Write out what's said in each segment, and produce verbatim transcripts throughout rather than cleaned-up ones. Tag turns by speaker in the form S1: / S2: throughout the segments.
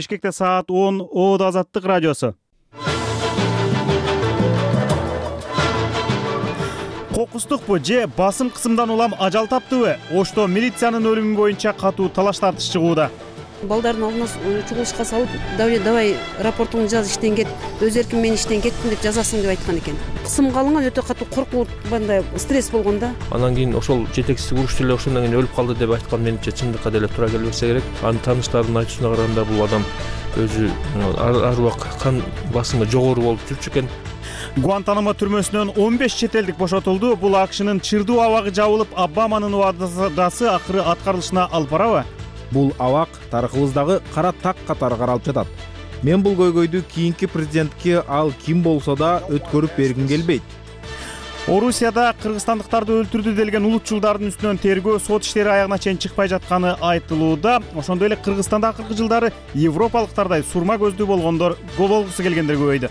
S1: Бишкекте саат он Оодо Азаттык радиосу. Кокустукпу же басым кысымдан улам ажал таптыбы? Ошто милициянын өлүмү боюнча катуу талаш тартыш чыгууда.
S2: Балдардын алдына чугулушка салып, давай давай рапортуңду жаз, иштен кет, өз эрким менен иштен кеттим деп жазасың деп айткан экен. Кысымга алынган, өтө катуу коркуп, мындай стресс болгон да.
S3: Анан кийин ошол жетекчиси урушчу эле ошондон кийин өлүп калды деп айткан менимче чындыкка деле туура келбесе керек. Анын тааныштарынын айтуусуна караганда бул адам өзү ар убак кан басымы жогору болуп жүрчү экен.
S1: Гуантанамо түрмөсүнөн он беш чет элдик бошотулду. Бул АКШнын чырдуу абагы жабылып, Обаманын убадасы акыры аткарылышына алып барабы?
S4: Бул абак тарыхыбыздагы кара так катары каралып жатат. Мен бул көйгөйдү кийинки президентке ал ким болсо да өткөрүп бергим келбейт.
S1: Орусияда кыргызстандыктарды өлтүрдү делген улутчулдардын үстүнөн тергөө сот иштери аягына чейин чыкпай жатканы айтылууда. Ошондой эле Кыргызстанда акыркы жылдары европалыктардай сурма көздүү болгондор болгусу келгендер көбөйдү.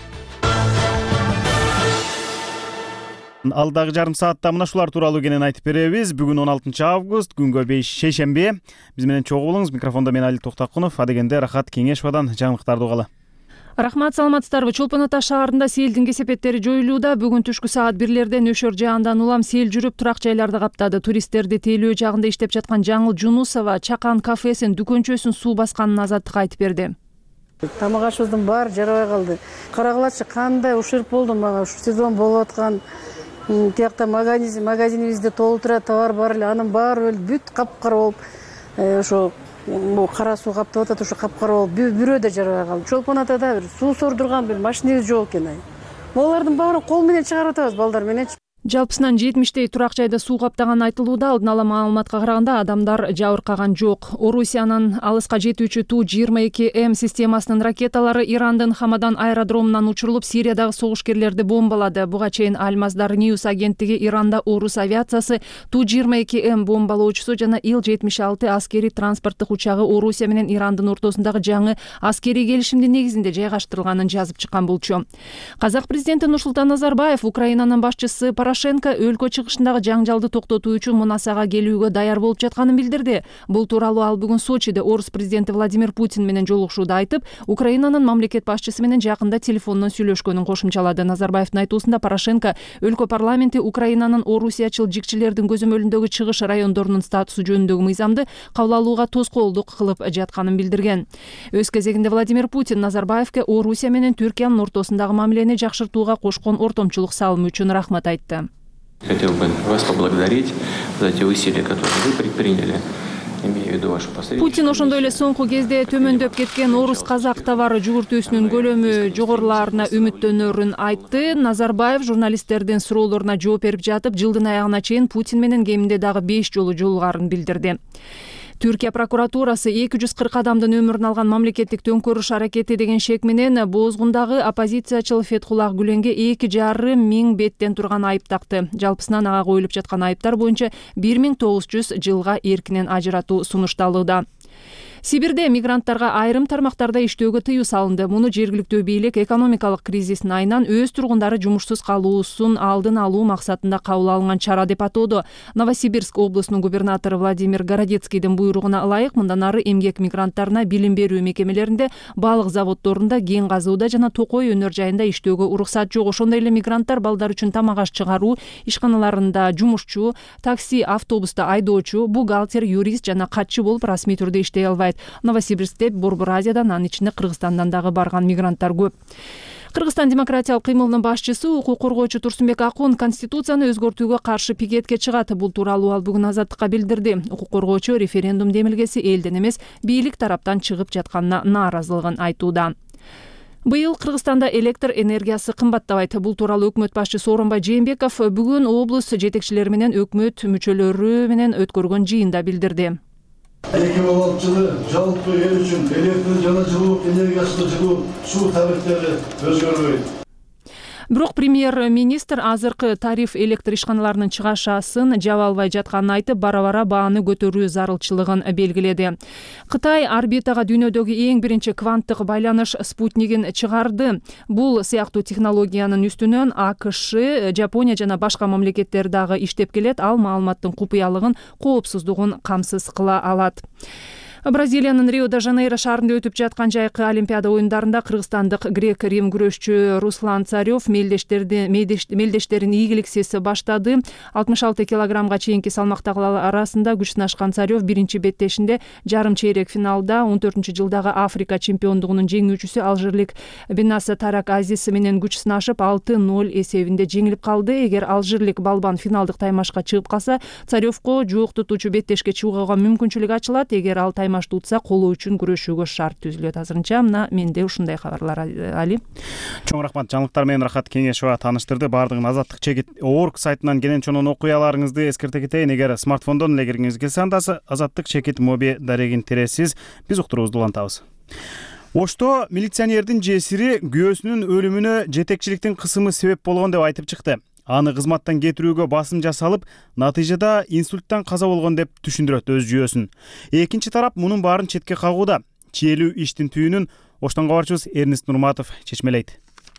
S1: Алдагы жарым саатта мына шулар тууралуу кенен айтып беребиз. Бүгүн он алтынчы август, күнгө беш шейшемби. Биз менен чогуу болуңуз. Микрофондо мен Али Токтакунов, адегенде Рахат Кеңешовадан жаңылыктарды угалы.
S5: Рахмат, саламатсыздарбы? Чолпон Ата шаарында селдин кесепеттери жоюлууда. Бүгүн түшкү саат бирлерде нөшөр жаандан улам сел жүрүп, турак жайларды каптады. Туристтерди тейлөө жагында иштеп жаткан Жаңыл Жунусова Чакан кафесин дүкөнчөсүн суу басканын Азаттыкка айтып берди.
S6: Тамак ашыбыздын баары жарабай калды. Карагылачы кандай ушур болду мага, ушу сезон болуп аткан. Тиякта магазин, магазинибизде толтура товар бар эле, анын баары бүт капкара болуп, ошо кара суу каптап атат, ошо капкара болуп, бирөө да жарабай калды. Чолпон Атада бир суу сордурган бир машинебиз жок экен. Булардын баарын кол менен чыгарып атабыз, балдар менен.
S5: Жалпысынан жетимиштей турак жайда суу каптаган айтылууда. Алдын ала маалыматка караганда адамдар жабыркаган жок. Орусиянын алыска жетүүчү Ту жыйырма эки М системасынын ракеталары Ирандын Хамадан аэродромунан учурулуп, Сириядагы согушкерлерди бомбалады. Буга чейин Алмаздар Ньюс агенттиги Иранда орус авиациясы Ту жыйырма эки М бомбалоочусу жана Ил жетимиш алты аскери транспорттук учагы Орусия менен Ирандын ортосундагы жаңы аскерий келишимдин негизинде жайгаштырылганын жазып чыккан болчу. Казак президенти Нурсултан Назарбаев Украинанын башчысы Порошенко өлкө чыгышындагы жаңжалды токтотуу үчүн Мунасага келүүгө даяр болуп жатканын билдирди. Бул тууралуу ал бүгүн Сочиде орус президенти Владимир Путин менен жолугушууда айтып, Украинанын мамлекет башчысы менен жакында телефондон сүйлөшкөнүн кошумчалады. Назарбаевдин айтуусунда Порошенко өлкө парламенти Украинанын орусиячыл жикчилердин көзөмөлүндөгү чыгыш райондорунун статусу жөнүндөгү мыйзамды кабыл алууга тоскоолдук кылып жатканын билдирген. Өз кезегинде Владимир Путин Назарбаевке Орусия менен Түркиянын ортосундагы мамилени жакшыртууга кошкон ортомчулук салымы үчүн рахмат айтты.
S7: Хотел бы вас поблагодарить за те усилия, которые вы предприняли.
S5: Путин ошондой эле соңку кезде төмөндөп кеткен орус-казак товары жүгүртүүсүнүн көлөмү жогорулаарына үмүттөнөрүн айтты. Назарбаев журналисттердин суроолоруна жооп берип жатып, жылдын аягына чейин Путин менен кеминде дагы беш жолу жолугаарын билдирди. Түркия прокуратурасы эки жүз кырк адамдын өмүрүн алган мамлекеттик төңкөрүш аракети деген шек менен Бозгундагы оппозициячыл Фетхуллах Гүленге эки жарым миң беттен турган айып такты. Жалпысынан ага коюлуп жаткан айыптар боюнча бир миң тогуз жүз жылга эркинен ажыратуу сунушталууда. Сибирде мигранттарга айрым тармактарда иштөөгө тыюу салынды. Муну жергиликтүү бийлик экономикалык кризистин айынан өз тургундары жумушсуз калуусун алдын алуу максатында кабыл алынган чара деп атоодо. Новосибирск облусунун губернатору Владимир Городецкийдин буйругуна ылайык мындан ары эмгек мигранттарына билим берүү мекемелеринде, балык заводдорунда, кен казууда жана токой өнөр жайында иштөөгө уруксат жок. Ошондой эле мигранттар балдар үчүн тамак аш чыгаруу ишканаларында жумушчу, такси, автобуста айдоочу, бухгалтер, юрист жана катчы болуп расмий түрдө иштей албайт. Новосибирскте Борбор Азиядан, анын ичинде Кыргызстандан дагы барган мигранттар көп. Кыргызстан демократиялык кыймылынын башчысы укук коргоочу Турсунбек Акун Конституцияны өзгөртүүгө каршы пикетке чыгат. Бул тууралуу ал бүгүн Азаттыкка билдирди. Укук коргоочу референдум демилгеси элден эмес, бийлик тараптан чыгып жатканына нааразылыгын айтууда. Быйыл Кыргызстанда электр энергиясы кымбаттабайт. Бул тууралуу өкмөт башчысы Сооронбай Жээнбеков бүгүн облус жетекчилери менен өкмөт мүчөлөрү менен өткөргөн жыйында билдирди.
S8: эки миң он алтынчы жылы жалпы эл үчүн электр жана жылуу энергиясына жылуу суу тарифтери өзгөрбөйт.
S5: Бирок премьер-министр азыркы тариф электр ишканаларынын чыгашасын жаба албай жатканын айтып, бара-бара бааны көтөрүү зарылчылыгын белгиледи. Кытай орбитага дүйнөдөгү эң биринчи кванттык байланыш спутнигин чыгарды. Бул сыяктуу технологиянын үстүнөн АКШ, Жапония жана башка мамлекеттер дагы иштеп келет. Ал маалыматтын купуялыгын, коопсуздугун камсыз кыла алат. Бразилиянын Рио-де-Жанейро шаарында өтүп жаткан жайкы Олимпиада оюндарында кыргызстандык грек-рим күрөшчү Руслан Царев мелдештерин ийгиликсиз баштады. алтымыш алты килограммга чейинки салмактагылар арасында күч сынашкан Царев биринчи беттешинде жарым чейрек финалда он төртүнчү жылдагы Африка чемпиондугунун жеңүүчүсү алжирлик Бенаса Тарак Азиз менен күч сынашып алты ноль эсебинде жеңилип калды. Эгер алжирлик балбан финалдык таймашка чыгып калса, Царевко жуук тутуучу беттешке чыгууга мүмкүнчүлүк ачылат. Эгер ал таймашты утса, колу үчүн күрөшүүгө шарт түзүлөт. Азырынча мына менде ушундай кабарлар. Али.
S1: Чоң рахмат. Жаңылыктар менен Рахат Кеңешова тааныштырды. Бардыгын азаттык чекит орг сайтынан келен чонун окуяларыңызды эскерте кетейин. Эгер смартфондон эле киргиңиз келсе, анда азаттык чекит моби дарегин тересиз. Биз уктуруубузду улантабыз. Ошто милиционердин жесири күйөөсүнүн өлүмүнө жетекчиликтин кысымы себеп болгон деп айтып чыкты. Аны кызматтан кетирүүгө басым жасалып, натыйжада инсульттан каза болгон деп түшүндүрөт өз жүйөсүн. Экинчи тарап мунун баарын четке кагууда. Чиелүү иштин түйүнүн Оштон кабарчыбыз Эрнест Нурматов чечмелейт.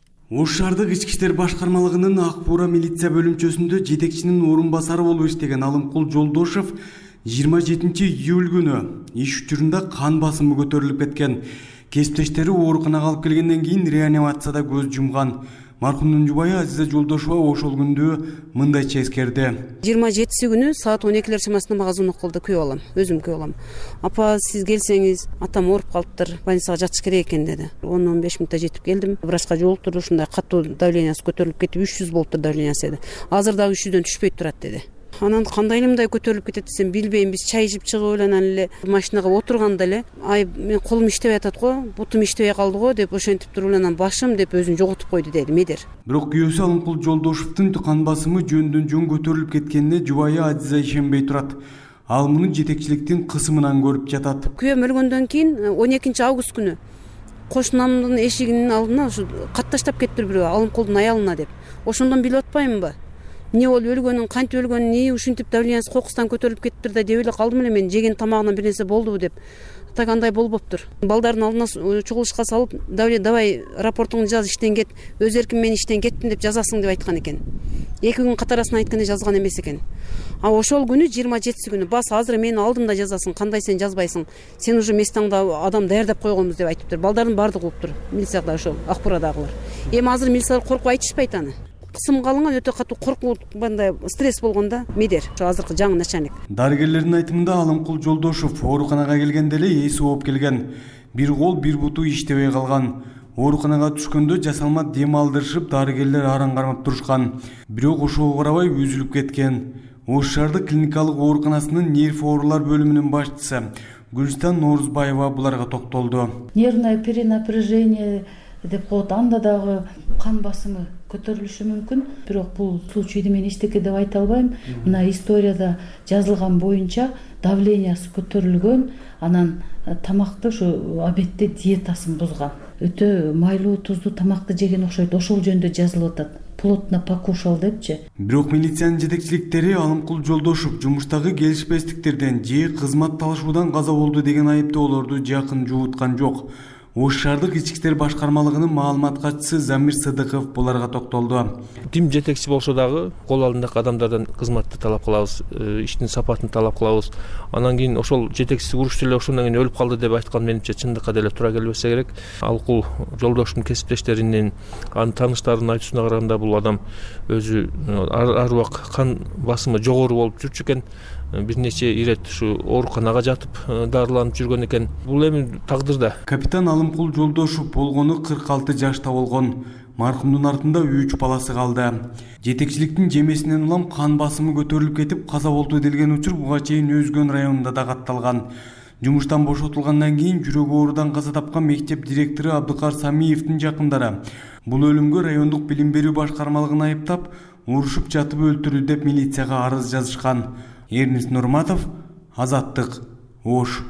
S9: Ош шаардык ички иштер башкармалыгынын Ак Буура милиция бөлүмчөсүндө жетекчинин орун басары болуп иштеген Алымкул Жолдошов жыйырма жетинчи июль күнү иш учурунда кан басымы көтөрүлүп кеткен. Кесиптештери ооруканага алып келгенден кийин реанимацияда көз жумган. Маркумдун жубайы Азиза Жолдошова ошол күндү мындайча эскерди.
S2: жыйырма жетиси күнү саат он экилер чамасында мага звонок кылды, күйөө балам, өзүм күйөө балам. Апа, сиз келсеңиз, атам ооруп калыптыр, больницага жатыш керек экен деди. он он беш мүнөттө жетип келдим. Врачка жолуктурду, ушундай катуу давлениясы көтөрүлүп кетип, үч жүз болуптур давлениясы деди. Азыр дагы үч жүздөн түшпөй турат деди. Анан кандай эле мындай көтөрүлүп кетет десем, билбейм. Биз чай ичип чыгып эле анан эле машинага отурганда эле, ай, мен колум иштебей атат го, бутум иштебей калды го деп ошентип туруп эле анан башым деп өзүн жоготуп койду деди Медер.
S9: Бирок күйөөсү Алымкул Жолдошовдун кан басымы жөндөн жөн көтөрүлүп кеткенине жубайы Азиза ишенбей турат. Ал муну жетекчиликтин кысымынан көрүп жатат.
S2: Күйөөм өлгөндөн кийин он экинчи август күнү кошунамдын эшигинин алдына ушу кат таштап кетиптир бирөө, Алымкулдун аялына деп. Ошондон билип атпаймынбы? Не ол өлгөнүн, кантип өлгөнүн, не ушинтип давлениясы кокустан көтөрүлүп кетиптир да деп эле калдым эле мен, жеген тамагынан бир нерсе болдубу деп. Так андай болбоптур. Балдардын алдына чугулушка салып, давай рапортуңду жаз, иштен кет, өз эрким менен иштен кеттим деп жазасың деп айткан экен. Эки күн катарасын айтканда жазган эмес экен. А ошол күнү жыйырма жетиси күнү бас азыр менин алдымда жазасың, кандай сен жазбайсың. Сен уже местаңда адам даярдап койгонбуз деп айтыптыр. Балдардын баардыгы уктур. Милицияда ошол Ак Буурадагылар. Эми азыр милициялар коркуп айтышпайт аны. Кысым калынган, өтө катуу коркуу, мындай стресс болгондо Медер, ошо азыркы жаңы начальник.
S9: Дарыгерлердин айтымында Алымкул Жолдошов ооруканага келгенде эле эси ооп келген. Бир кол, бир буту иштебей калган. Ооруканага түшкөндө жасалма дем алдырышып, дарыгерлер аран кармап турушкан. Бирок ошого карабай үзүлүп кеткен. Ош шаардык клиникалык ооруканасынын нерв оорулар бөлүмүнүн башчысы Гүлстан Норузбаева буларга токтолду.
S10: Нервное перенапряжение деп коет, анда дагы кан басымы көтөрүлүшү мүмкүн. Бирок бул случайды мен эчтеке деп айта албайм. Мына историяда жазылган боюнча давлениясы көтөрүлгөн, анан тамакты ушу обедте диетасын бузган. Өтө майлуу, туздуу тамакты жеген окшойт. Ошол жөнүндө жазылып атат. Плотно покушал депчи.
S9: Бирок милициянын жетекчиликтери Алымкул Жолдошов жумуштагы келишпестиктерден же кызмат талашуудан каза болду деген айыптоолорду жакын жууткан жок. Ош шаардык ички иштер башкармалыгынын маалымат катчысы Замир Сыдыков буларга токтолду.
S3: Ким жетекчи болсо дагы кол алдындагы адамдардан кызматты талап кылабыз, иштин сапатын талап кылабыз. Анан кийин ошол жетекчиси урушчу эле ошондон кийин өлүп калды деп айткан менимче чындыкка деле туура келбесе керек. Алкул Жолдошдун кесиптештеринин, анын тааныштарынын айтуусуна караганда бул адам өзү ар убак кан басымы жогору болуп жүрчү экен. Бир нече ирет ушу ооруканага жатып дарыланып жүргөн экен. Бул эми тагдырда.
S9: Капитан Алымкул Жолдошов болгону кырк алты жашта болгон. Маркумдун артында үч баласы калды. Жетекчиликтин жемесинен улам кан басымы көтөрүлүп кетип каза болду делген учур буга чейин Өзгөн районунда да катталган. Жумуштан бошотулгандан кийин жүрөк оорудан каза тапкан мектеп директору Абдыкар Самиевдин жакындары бул өлүмгө райондук билим берүү башкармалыгын айыптап, урушуп жатып өлтүрдү деп милицияга арыз жазышкан. Эрнест Нурматов, Азаттык, Ош.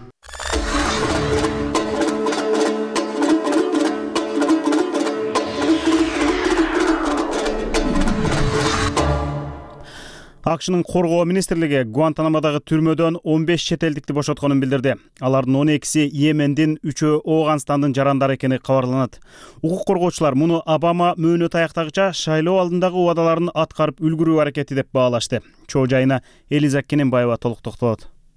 S1: АКШнын коргоо министрлиги Гуантанамодагы түрмөдөн он беш чет элдикти бошотконун билдирди. Алардын он экиси Йемендин, үчөө Ооганстандын жарандары экени кабарланат. Укук коргоочулар муну Обама мөөнөт аяктагыча шайлоо алдындагы убадаларын аткарып үлгүрүү аракети деп баалашты. Чоо жайына Элиза Кененбаева толук токтолот.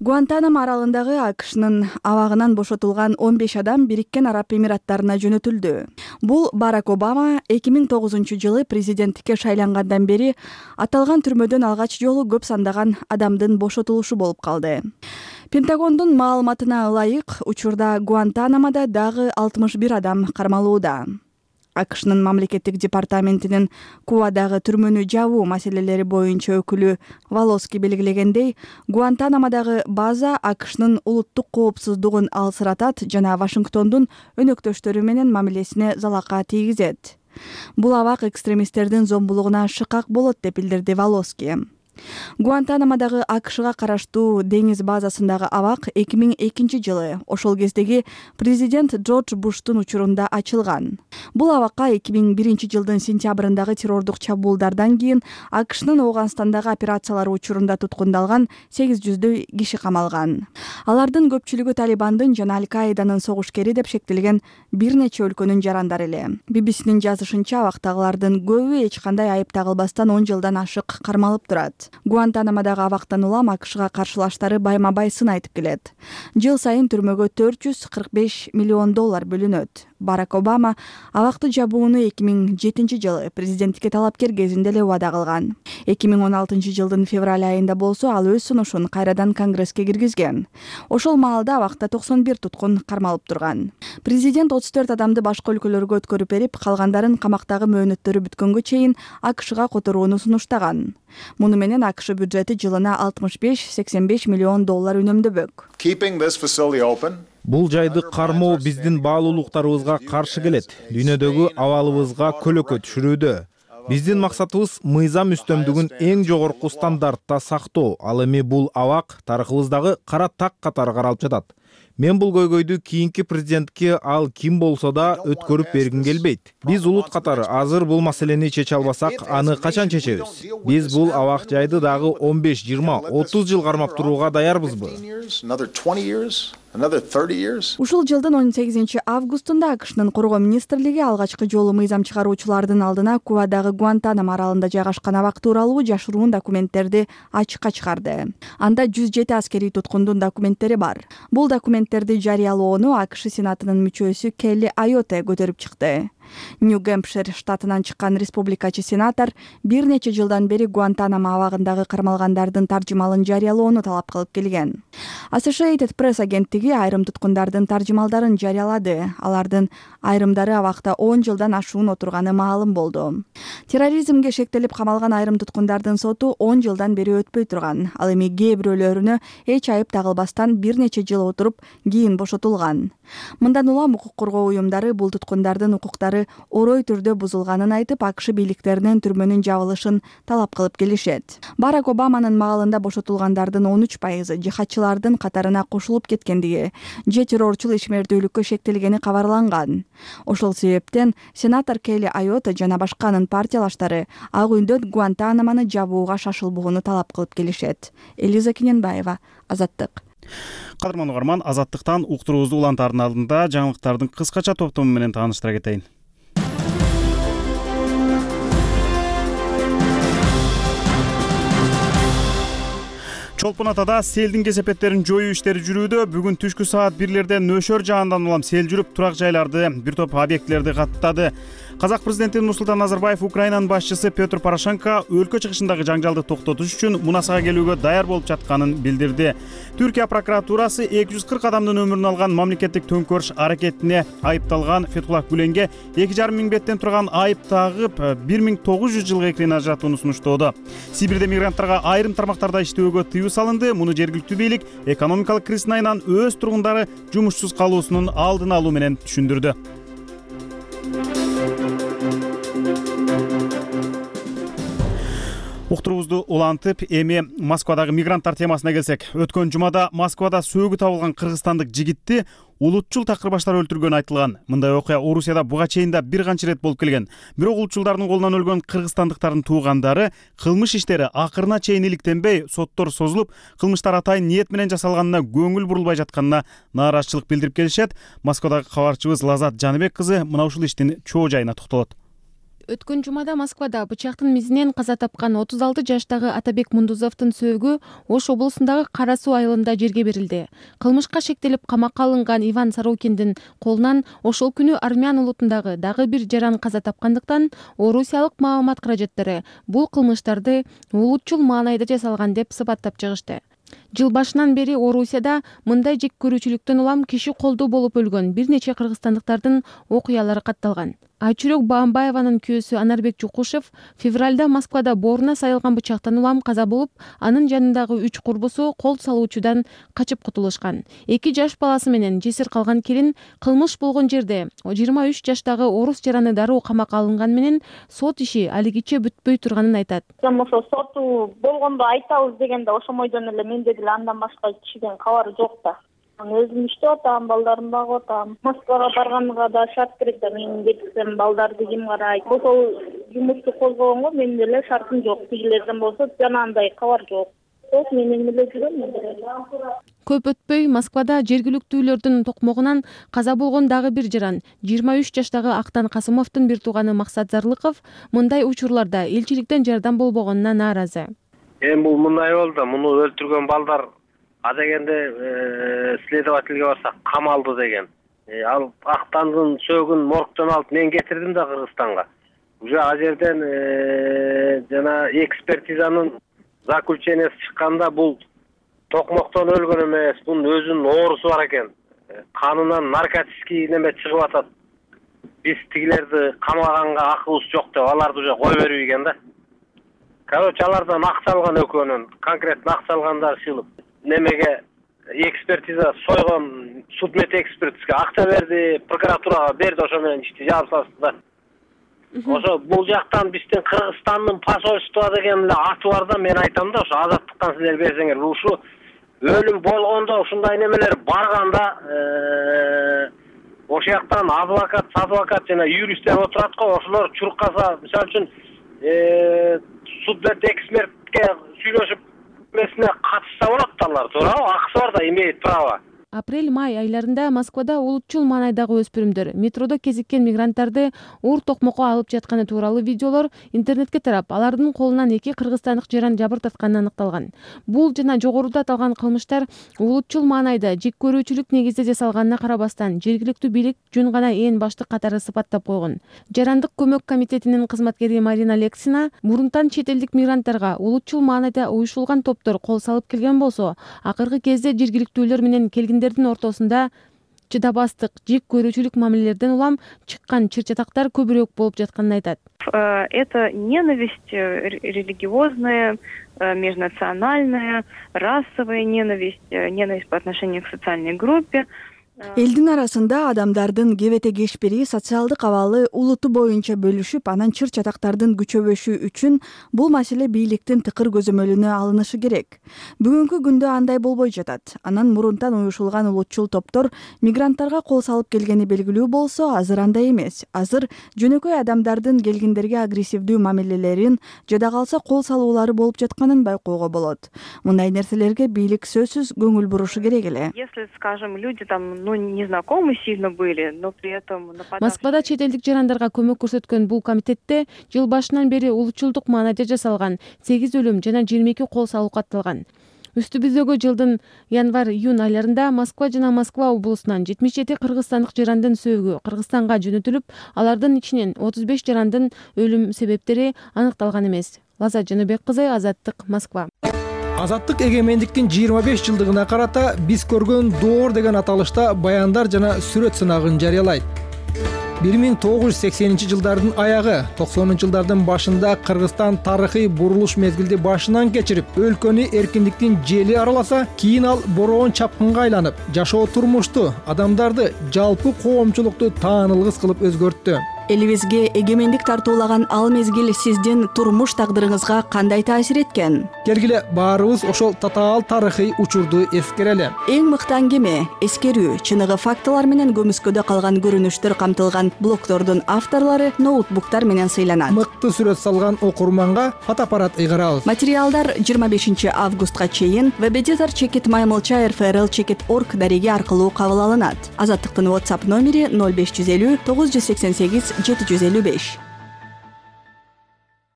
S11: Гуантанамо аралындагы АКШнын абагынан бошотулган он беш адам Бириккен Араб Эмираттарына жөнөтүлдү. Бул Барак Обама эки миң тогузунчу жылы президенттикке шайлангандан бери аталган түрмөдөн алгач жолу көп сандаган адамдын бошотулушу болуп калды. Пентагондун маалыматына ылайык, учурда Гуантанамода дагы алтымыш бир адам кармалууда. АКШнын мамлекеттик департаментинин Кубадагы түрмөнү жабуу маселелери боюнча өкүлү Волоски белгилегендей, Гуантанамодагы база АКШнын улуттук коопсуздугун алсыратат жана Вашингтондун өнөктөштөрү менен мамилесине залака тийгизет. Бул абак экстремисттердин зомбулугуна шыкак болот деп билдирди Волоски. Гуантанамодагы АКШга караштуу деңиз базасындагы абак эки миң экинчи жылы ошол кездеги президент Джордж Буштун учурунда ачылган. Бул абакка эки миң биринчи жылдын сентябрындагы террордук чабуулдардан кийин АКШнын Ооганстандагы операциялары учурунда туткундалган сегиз жүздөй киши камалган. Алардын көпчүлүгү Талибандын жана Аль-Каиданын согушкери деп шектелген бир нече өлкөнүн жарандары эле. би би синин жазышынча, абактагылардын көбү эч кандай айып тагылбастан он жылдан ашык кармалып турат. Гуантанамодагы абактан улам АКШга каршылаштары байма-бай сын айтып келет. Жыл сайын түрмөгө төрт жүз кырк беш миллион доллар бөлүнөт. Барак Обама абакты жабууну эки миң жетинчи жылы президенттикке талапкер кезинде эле убада кылган. эки миң он алтынчы жылдын февраль айында болсо ал өз сунушун кайрадан Конгресске киргизген. Ошол маалда абакта токсон бир туткун кармалып турган. Президент отуз төрт адамды башка өлкөлөргө өткөрүп берип, калгандарын камактагы мөөнөттөрү бүткөнгө чейин АКШга которууну сунуштаган. Муну менен АКШ бюджети жылына алтымыш беш — сексен беш миллион доллар үнөмдөбөк.
S4: Бул жайды кармоо биздин баалуулуктарыбызга каршы келет. Дүйнөдөгү абалыбызга көлөкө түшүрүүдө. Биздин максатыбыз мыйзам үстөмдүгүн эң жогорку стандартта сактоо. Ал эми бул абак тарыхыбыздагы кара так катары каралып жатат. Мен бул көйгөйдү кийинки президентке ал ким болсо да өткөрүп бергим келбейт. Биз улут катары азыр бул маселени чече албасак, аны качан чечебиз? Биз бул абак жайды дагы он беш, жыйырма, отуз жыл кармап турууга даярбызбы?
S11: Ушул жылдын он сегизинчи августунда АКШнын коргоо министрлиги алгачкы жолу мыйзам чыгаруучулардын алдына Кубадагы Гуантанамо аралында жайгашкан абак тууралуу жашыруун документтерди ачыкка чыгарды. Анда жүз жети аскерий туткундун документтери бар. Бул документтерди жарыялоону АКШ Сенатынын мүчөсү Келли Айоте көтөрүп чыкты. Нью-Гэмпшир штатынан чыккан республикачы сенатор бир нече жылдан бери Гуантанамо абагындагы кармалгандардын таржымалын жарыялоону талап кылып келген. Associated Press агенттиги айрым туткундардын таржымалдарын жарыялады. Алардын айрымдары абакта он жылдан ашуун отурганы маалым болду. Терроризмге шектелип камалган айрым туткундардын соту он жылдан бери өтпөй турган. Ал эми кээ бирөөлөрүнө эч айып тагылбастан бир нече жыл отуруп кийин бошотулган. Мындан улам укук коргоо уюмдары бул туткундардын укуктары орой түрдө бузулганын айтып, АКШ бийликтеринен түрмөнүн жабылышын талап кылып келишет. Барак Обаманын маалында бошотулгандардын он үч пайызы жихадчылардын катарына кошулуп кеткендиги же террорчул ишмердүүлүккө шектелгени кабарланган. Ошол себептен сенатор Келли Айоте жана башканын партиялаштары Ак үйдөн Гуантанамону жабууга шашылбоону талап кылып келишет. Элиза Кененбаева, Азаттык.
S1: Кадырман угарман, Азаттыктан уктуруубузду улантардын алдында жаңылыктардын кыскача топтому менен тааныштыра кетейин. Чолпон Атада селдин кесепеттерин жоюу иштери жүрүүдө. Бүгүн түшкү саат бирлерде нөшөр жаандан улам сел жүрүп, турак жайларды, бир топ объектилерди каттады. Казак президенти Нурсултан Назарбаев Украинанын башчысы Петр Порошенко өлкө чыгышындагы жаңжалды токтотуш үчүн мунасага келүүгө даяр болуп жатканын билдирди. Түркия прокуратурасы эки жүз кырк адамдын өмүрүн алган мамлекеттик төңкөрүш аракетине айыпталган Фетхуллах Гүленге эки жарым миң беттен турган айып тагып бир миң тогуз жүз жылга экрен ажыратууну сунуштоодо. Сибирде мигранттарга айрым тармактарда иштөөгө тыюу салынды. Муну жергиликтүү бийлик экономикалык кризистин айынан өз тургундары жумушсуз калуусунун алдын алуу менен түшүндүрдү. Уктуруубузду улантып, эми Москвадагы мигранттар темасына келсек, өткөн жумада Москвада сөөгү табылган кыргызстандык жигитти улутчул такырбаштар өлтүргөнү айтылган. Мындай окуя Орусияда буга чейин да бир канча ирет болуп келген. Бирок улутчулдардын колунан өлгөн кыргызстандыктардын туугандары кылмыш иштери акырына чейин иликтенбей, соттор созулуп, кылмыштар атайын ниет менен жасалганына көңүл бурулбай жатканына нааразычылык билдирип келишет. Москвадагы кабарчыбыз Лазат Жаныбек кызы мына ушул иштин чоо жайына токтолот.
S5: Өткөн жумада Москвада бычактын мизинен каза тапкан отуз алты жаштагы Атабек Мундузовдун сөөгү Ош облусундагы Кара Суу айылында жерге берилди. Кылмышка шектелип камакка алынган Иван Сорокиндин колунан ошол күнү армян улутундагы дагы бир жаран каза тапкандыктан орусиялык маалымат каражаттары бул кылмыштарды улутчул маанайда жасалган деп сыпаттап чыгышты. Жыл башынан бери Орусияда мындай жек көрүүчүлүктөн улам киши колдуу болуп өлгөн бир нече кыргызстандыктардын окуялары катталган. Айчүрөк Баамбаеванын күйөөсү Анарбек Жукушев февралда Москвада бооруна сайылган бычактан улам каза болуп, анын жанындагы үч курбусу кол салуучудан качып кутулушкан. Эки жаш баласы менен жесир калган келин кылмыш болгон жерде жыйырма үч жаштагы орус жараны дароо камакка алынган менен сот иши алигиче бүтпөй турганын айтат.
S12: Ошо соту болгондо айтабыз дегенде ошомойдон эле менде деле андан башка кишиден кабар жок да. Өзүм иштеп атам, балдарымды багып атам. Москвага барганга да шарт керек да, мен кетсем балдарды ким карайт? Ошол жумушту козгогонго менин деле шартым жок. Тигилерден болсо жанагындай кабар жок. Сот менен эле жүрөм.
S5: Көп өтпөй Москвада жергиликтүүлөрдүн токмогунан каза болгон дагы бир жаран жыйырма үч жаштагы Актан Касымовдун бир тууганы Максат Зарлыков мындай учурларда элчиликтен жардам болбогонуна нааразы.
S13: Эми бул мындай болду, муну өлтүргөн балдар а дегенде следовательге барсак камалды деген. Ал Актандын сөөгүн моргтон алып мен кетирдим да Кыргызстанга. Уже а жерден жана экспертизанын заключениясы чыкканда бул токмоктон өлгөн эмес, бунун өзүнүн оорусу бар экен. Канынан наркотический неме чыгып атат. Биз тигилерди камаганга акыбыз жок деп аларды уже кой бербеген да. Короче, алардан акча алган экөөнүн, конкретно акча алгандар шылып. Немеге экспертиза сойгон судмед экспертизге акча берди, прокуратурага берди, ошо менен ишти жаап салышты да. Ошо бул жактан биздин Кыргызстандын посольство деген эле аты бар да, мен айтам да, ошо азаттыктан силер берсеңер, ушу өлүм болгондо ушундай немелер барганда ошол жактан адвокат, адвокат жана юристтер отурат го, ошолор чуркаса, мисалы үчүн судмед экспертке сүйлөшүп месіне қатысса болады талар, туурабы? Акысы бар да, имеет право.
S5: Апрель-май айларында Москвада улутчул маанайдагы өспүрүмдөр метродо кезиккен мигранттарды уур токмокко алып жатканы тууралуу видеолор интернетке тарап, алардын колунан эки кыргызстандык жаран жабыр татканы аныкталган. Бул жана жогоруда аталган кылмыштар улутчул маанайда жек көрүүчүлүк негизде жасалганына карабастан жергиликтүү бийлик жөн гана ээн баштык катары сыпаттап койгон. Жарандык көмөк комитетинин кызматкери Марина Лексина мурунтан чет элдик мигранттарга улутчул маанайда уюшулган топтор кол салып келген болсо, акыркы кезде жергиликтүүлөр менен келген ортосунда чыдабастык, жек көрүүчүлүк мамилелерден улам чыккан чыр-чатактар көбүрөөк болуп жатканын айтат.
S14: Это ненависть религиозная, межнациональная, расовая ненависть, ненависть по отношению к социальной группе.
S11: Элдин арасында адамдардын кебете-кешпири, социалдык абалы улуту боюнча бөлүшүп, анан чыр-чатактардын күчөбөшү үчүн бул маселе бийликтин тыкыр көзөмөлүнө алынышы керек. Бүгүнкү күндө андай болбой жатат. Анан мурунтан уюшулган улутчул топтор мигранттарга кол салып келгени белгилүү болсо, азыр андай эмес. Азыр жөнөкөй адамдардын келгендерге агрессивдүү мамилелерин, жада калса кол салуулары болуп жатканын байкоого болот. Мындай нерселерге бийлик сөзсүз көңүл бурушу керек эле.
S14: Если, скажем, люди там ну, незнакомы сильно были, но при этом нападавшие...
S5: Москвада чет элдик жарандарга көмөк көрсөткөн бул комитетте жыл башынан бери улутчулдук маанайда жасалган сегиз өлүм жана жыйырма эки кол салуу катталган. Үстүбүздөгү жылдын январь-июнь айларында Москва жана Москва облусунан жетимиш жети кыргызстандык жарандын сөөгү Кыргызстанга жөнөтүлүп, алардын ичинен отуз беш жарандын өлүм себептери аныкталган эмес. Лаззат Жаныбек кызы, Азаттык, Москва.
S15: Азаттык эгемендиктин жыйырма беш жылдыгына карата биз көргөн доор деген аталышта баяндар жана сүрөт сынагын жарыялайт. бир миң тогуз жүз сексенинчи жылдардын аягы, токсонунчу жылдардын башында Кыргызстан тарыхый бурулуш мезгилди башынан кечирип, өлкөнү эркиндиктин жели араласа, кийин ал бороон чапкынга айланып, жашоо турмушту, адамдарды, жалпы коомчулукту таанылгыс кылып өзгөрттү.
S11: Элибизге эгемендик тартуулаган ал мезгил сиздин турмуш тагдырыңызга кандай таасир эткен?
S15: Келгиле баарыбыз ошол татаал тарыхый учурду эскерели.
S11: Эң мыкты аңгеме, эскерүү, чыныгы фактылар менен көмүскөдө калган көрүнүштөр камтылган блогтордун авторлору ноутбуктар менен сыйланат.
S15: Мыкты сүрөт салган окурманга фотоаппарат ыйгарабыз.
S11: Материалдар жыйырма бешинчи августка чейин веб-эдитор чекит маймылча эр эф эр эл чекит орг дареги аркылуу кабыл алынат. Азаттыктын WhatsApp номери ноль беш жүз элүү тогуз жүз сексен сегиз жети жүз элүү беш.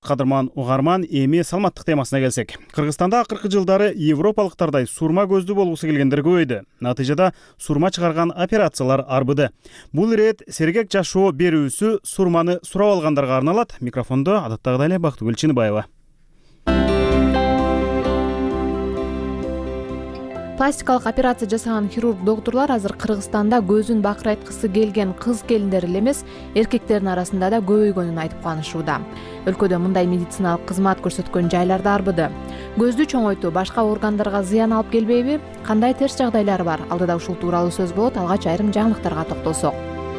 S1: кадырман угарман, эми саламаттык темасына келсек. Кыргызстанда акыркы жылдары европалыктардай сурма көздүү болгусу келгендер көбөйдү. Натыйжада сурма чыгарган операциялар арбыды. Бул ирет сергек жашоо берүүсү сурманы сурап алгандарга арналат. Микрофондо адаттагыдай эле Бактыгүл Чыныбаева.
S5: Пластикалык операция жасаган хирург доктурлар азыр Кыргызстанда көзүн бакырайткысы келген кыз келиндер эле эмес, эркектердин арасында да көбөйгөнүн айтып кубанышууда. Өлкөдө мындай медициналык кызмат көрсөткөн жайлар да арбыды. Көздү чоңойтуу башка органдарга зыян алып келбейби? Кандай терс жагдайлар бар? Алдыда ушул тууралуу сөз болот. Алгач айрым жаңылыктарга токтолсок.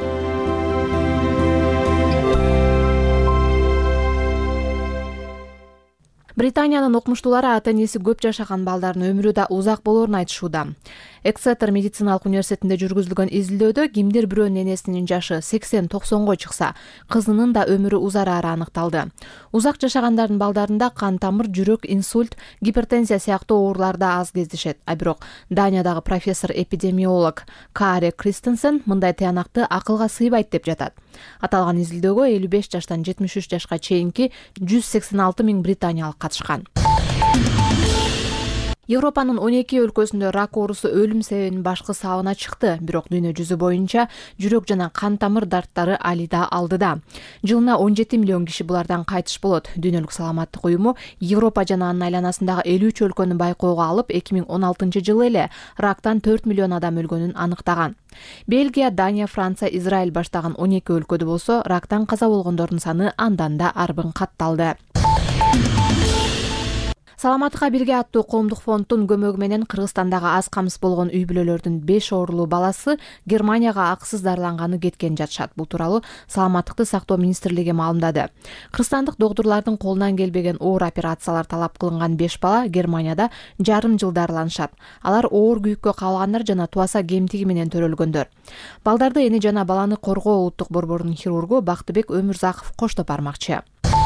S5: Британиянын окумуштуулары ата энеси көп жашаган балдардын өмүрү да узак болоорун айтышууда. Эксетер медициналык университетинде жүргүзүлгөн изилдөөдө кимдир бирөөнүн энесинин жашы сексен токсонго чыкса, кызынын да өмүрү узарары аныкталды. Узак жашагандардын балдарында кан тамыр, жүрөк, инсульт, гипертензия сыяктуу оорулар да аз кездешет. А бирок Даниядагы профессор эпидемиолог Каре Кристенсен мындай тыянакты акылга сыйбайт деп жатат. Аталган изилдөөгө элүү беш жаштан жетимиш үч жашка чейинки жүз сексен алты миң британиялык катышкан. Европанын он эки өлкөсүндө рак оорусу өлүм себебинин башкы сабына чыкты, бирок дүйнө жүзү боюнча жүрөк жана кан тамыр дарттары али да алдыда. Жылына он жети миллион киши булардан кайтыш болот. Дүйнөлүк саламаттык уюму Европа жана анын айланасындагы элүү үч өлкөнү байкоого алып, эки миң он алтынчы жылы эле рактан төрт миллион адам өлгөнүн аныктаган. Бельгия, Дания, Франция, Израиль баштаган он эки өлкөдө болсо, рактан каза болгондордун саны андан да арбын катталды. Саламаттыкка бирге аттуу коомдук фонддун көмөгү менен Кыргызстандагы аз камсыз болгон үй бүлөлөрдүн беш оорулуу баласы Германияга акысыз дарыланганы кеткен жатышат. Бул тууралуу Саламаттыкты сактоо министрлиги маалымдады. Кыргызстандык доктурлардын колунан келбеген оор операциялар талап кылынган беш бала Германияда жарым жыл дарыланышат. Алар оор күйүккө кабылгандар жана туаса кемтиги менен төрөлгөндөр. Балдарды эне жана баланы коргоо улуттук борборунун хирургу Бактыбек Өмүрзаков коштоп бармакчы.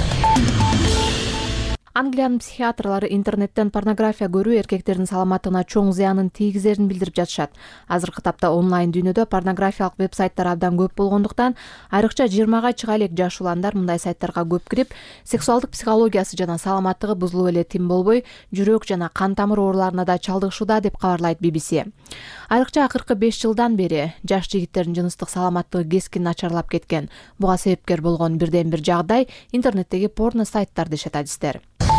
S5: Англиянын психиатрлары интернеттен порнография көрүү эркектердин саламаттыгына чоң зыянын тийгизерин билдирип жатышат. Азыркы тапта онлайн дүйнөдө порнографиялык веб-сайттар абдан көп болгондуктан, айрыкча жыйырмага чыга элек жаш уландар мындай сайттарга көп кирип, сексуалдык психологиясы жана саламаттыгы бузулуп эле тим болбой, жүрөк жана кан тамыр ооруларына да чалдыгышууда деп кабарлайт би би си. Айрыкча акыркы беш жылдан бери жаш жигиттердин жыныстык саламаттыгы кескин начарлап кеткен. Буга себепкер болгон бирден бир жагдай интернеттеги порно сайттар дешет адистер.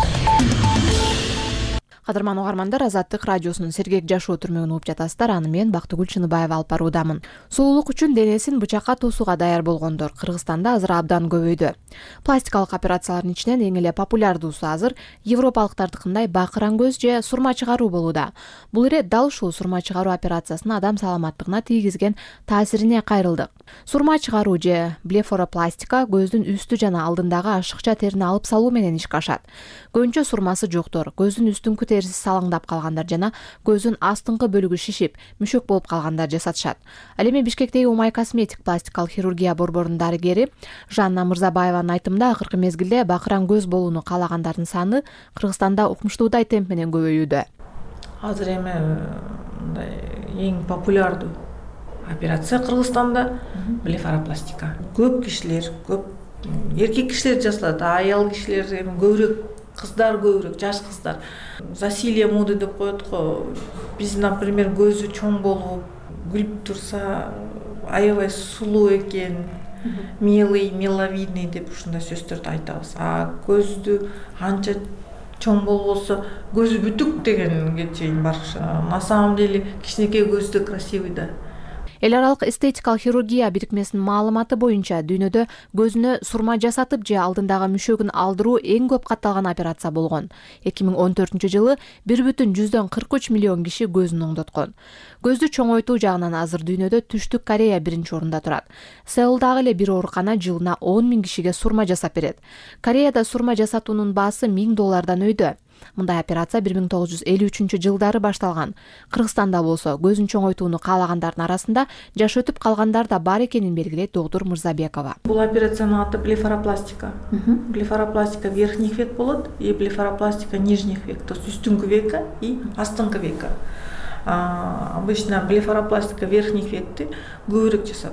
S5: Кадырман угармандар, Азаттык радиосунун сергек жашоо түрмөгүн угуп жатасыздар. Аны мен Бактыгүл Чыныбаева алып баруудамын. Сулуулук үчүн денесин бычакка туусуга даяр болгондор Кыргызстанда азыр абдан көбөйдү. Пластикалык операциялардын ичинен эң эле популярдуусу азыр европалыктардыкындай бакыран көз же сурма чыгаруу болууда. Бул ирет дал ушул сурма чыгаруу операциясынын адам саламаттыгына тийгизген таасирине кайрылдык. Сурма чыгаруу же блефоропластика көздүн үстү жана алдындагы ашыкча терини алып салуу менен ишке ашат. Көбүнчө сурмасы жоктор, көздүн үстүңкү териси салаңдап калгандар жана көздүн астыңкы бөлүгү шишип, мүшөк болуп калгандар жасатышат. Ал эми Бишкектеги Умай косметик пластикалык хирургия борборунун дарыгери Жанна Мырзабаеванын айтымында, акыркы мезгилде бакыран көз болууну каалагандардын саны Кыргызстанда укмуштуудай темп менен көбөйүүдө.
S16: Азыр эми мындай эң популярдуу операция Кыргызстанда блефоропластика. Көп кишилер, көп эркек кишилер жасалат, аял кишилер эми көбүрөөк, кыздар көбүрөөк, жаш кыздар. Засилие моды деп коет го. Биз, например, көзү чоң болуп, күлүп турса, аябай сулуу экен, милый, миловидный деп ушундай сөздөрдү айтабыз. А көздү анча чоң болбосо, көзү бүтүк дегенге чейин бар. На самом деле кичинекей көздү красивый да.
S5: Эл аралык эстетикалык хирургия бирикмесинин маалыматы боюнча дүйнөдө көзүнө сурма жасатып же алдындагы мүшөгүн алдыруу эң көп катталган операция болгон. эки миң он төртүнчү жылы бир бүтүн жүздөн кырк үч миллион киши көзүн оңдоткон. Көздү чоңойтуу жагынан азыр дүйнөдө Түштүк Корея биринчи орунда турат. Сеулдагы эле бир оорукана жылына он миң кишиге сурма жасап берет. Кореяда сурма жасатуунун баасы миң доллардан өйдө. Мындай операция бир миң тогуз жүз элүү үчүнчү жылдары башталган. Кыргызстанда болсо көзүн чоңойтууну каалагандардын арасында жаш өтүп калгандар да бар экенин белгилейт доктур Мырзабекова.
S16: Бул операциянын аты блефоропластика. Блефоропластика верхних век болот и блефоропластика нижних век, то есть үстүңкү века и астыңкы века. Обычно блефоропластика верхних векти көбүрөөк жасатат.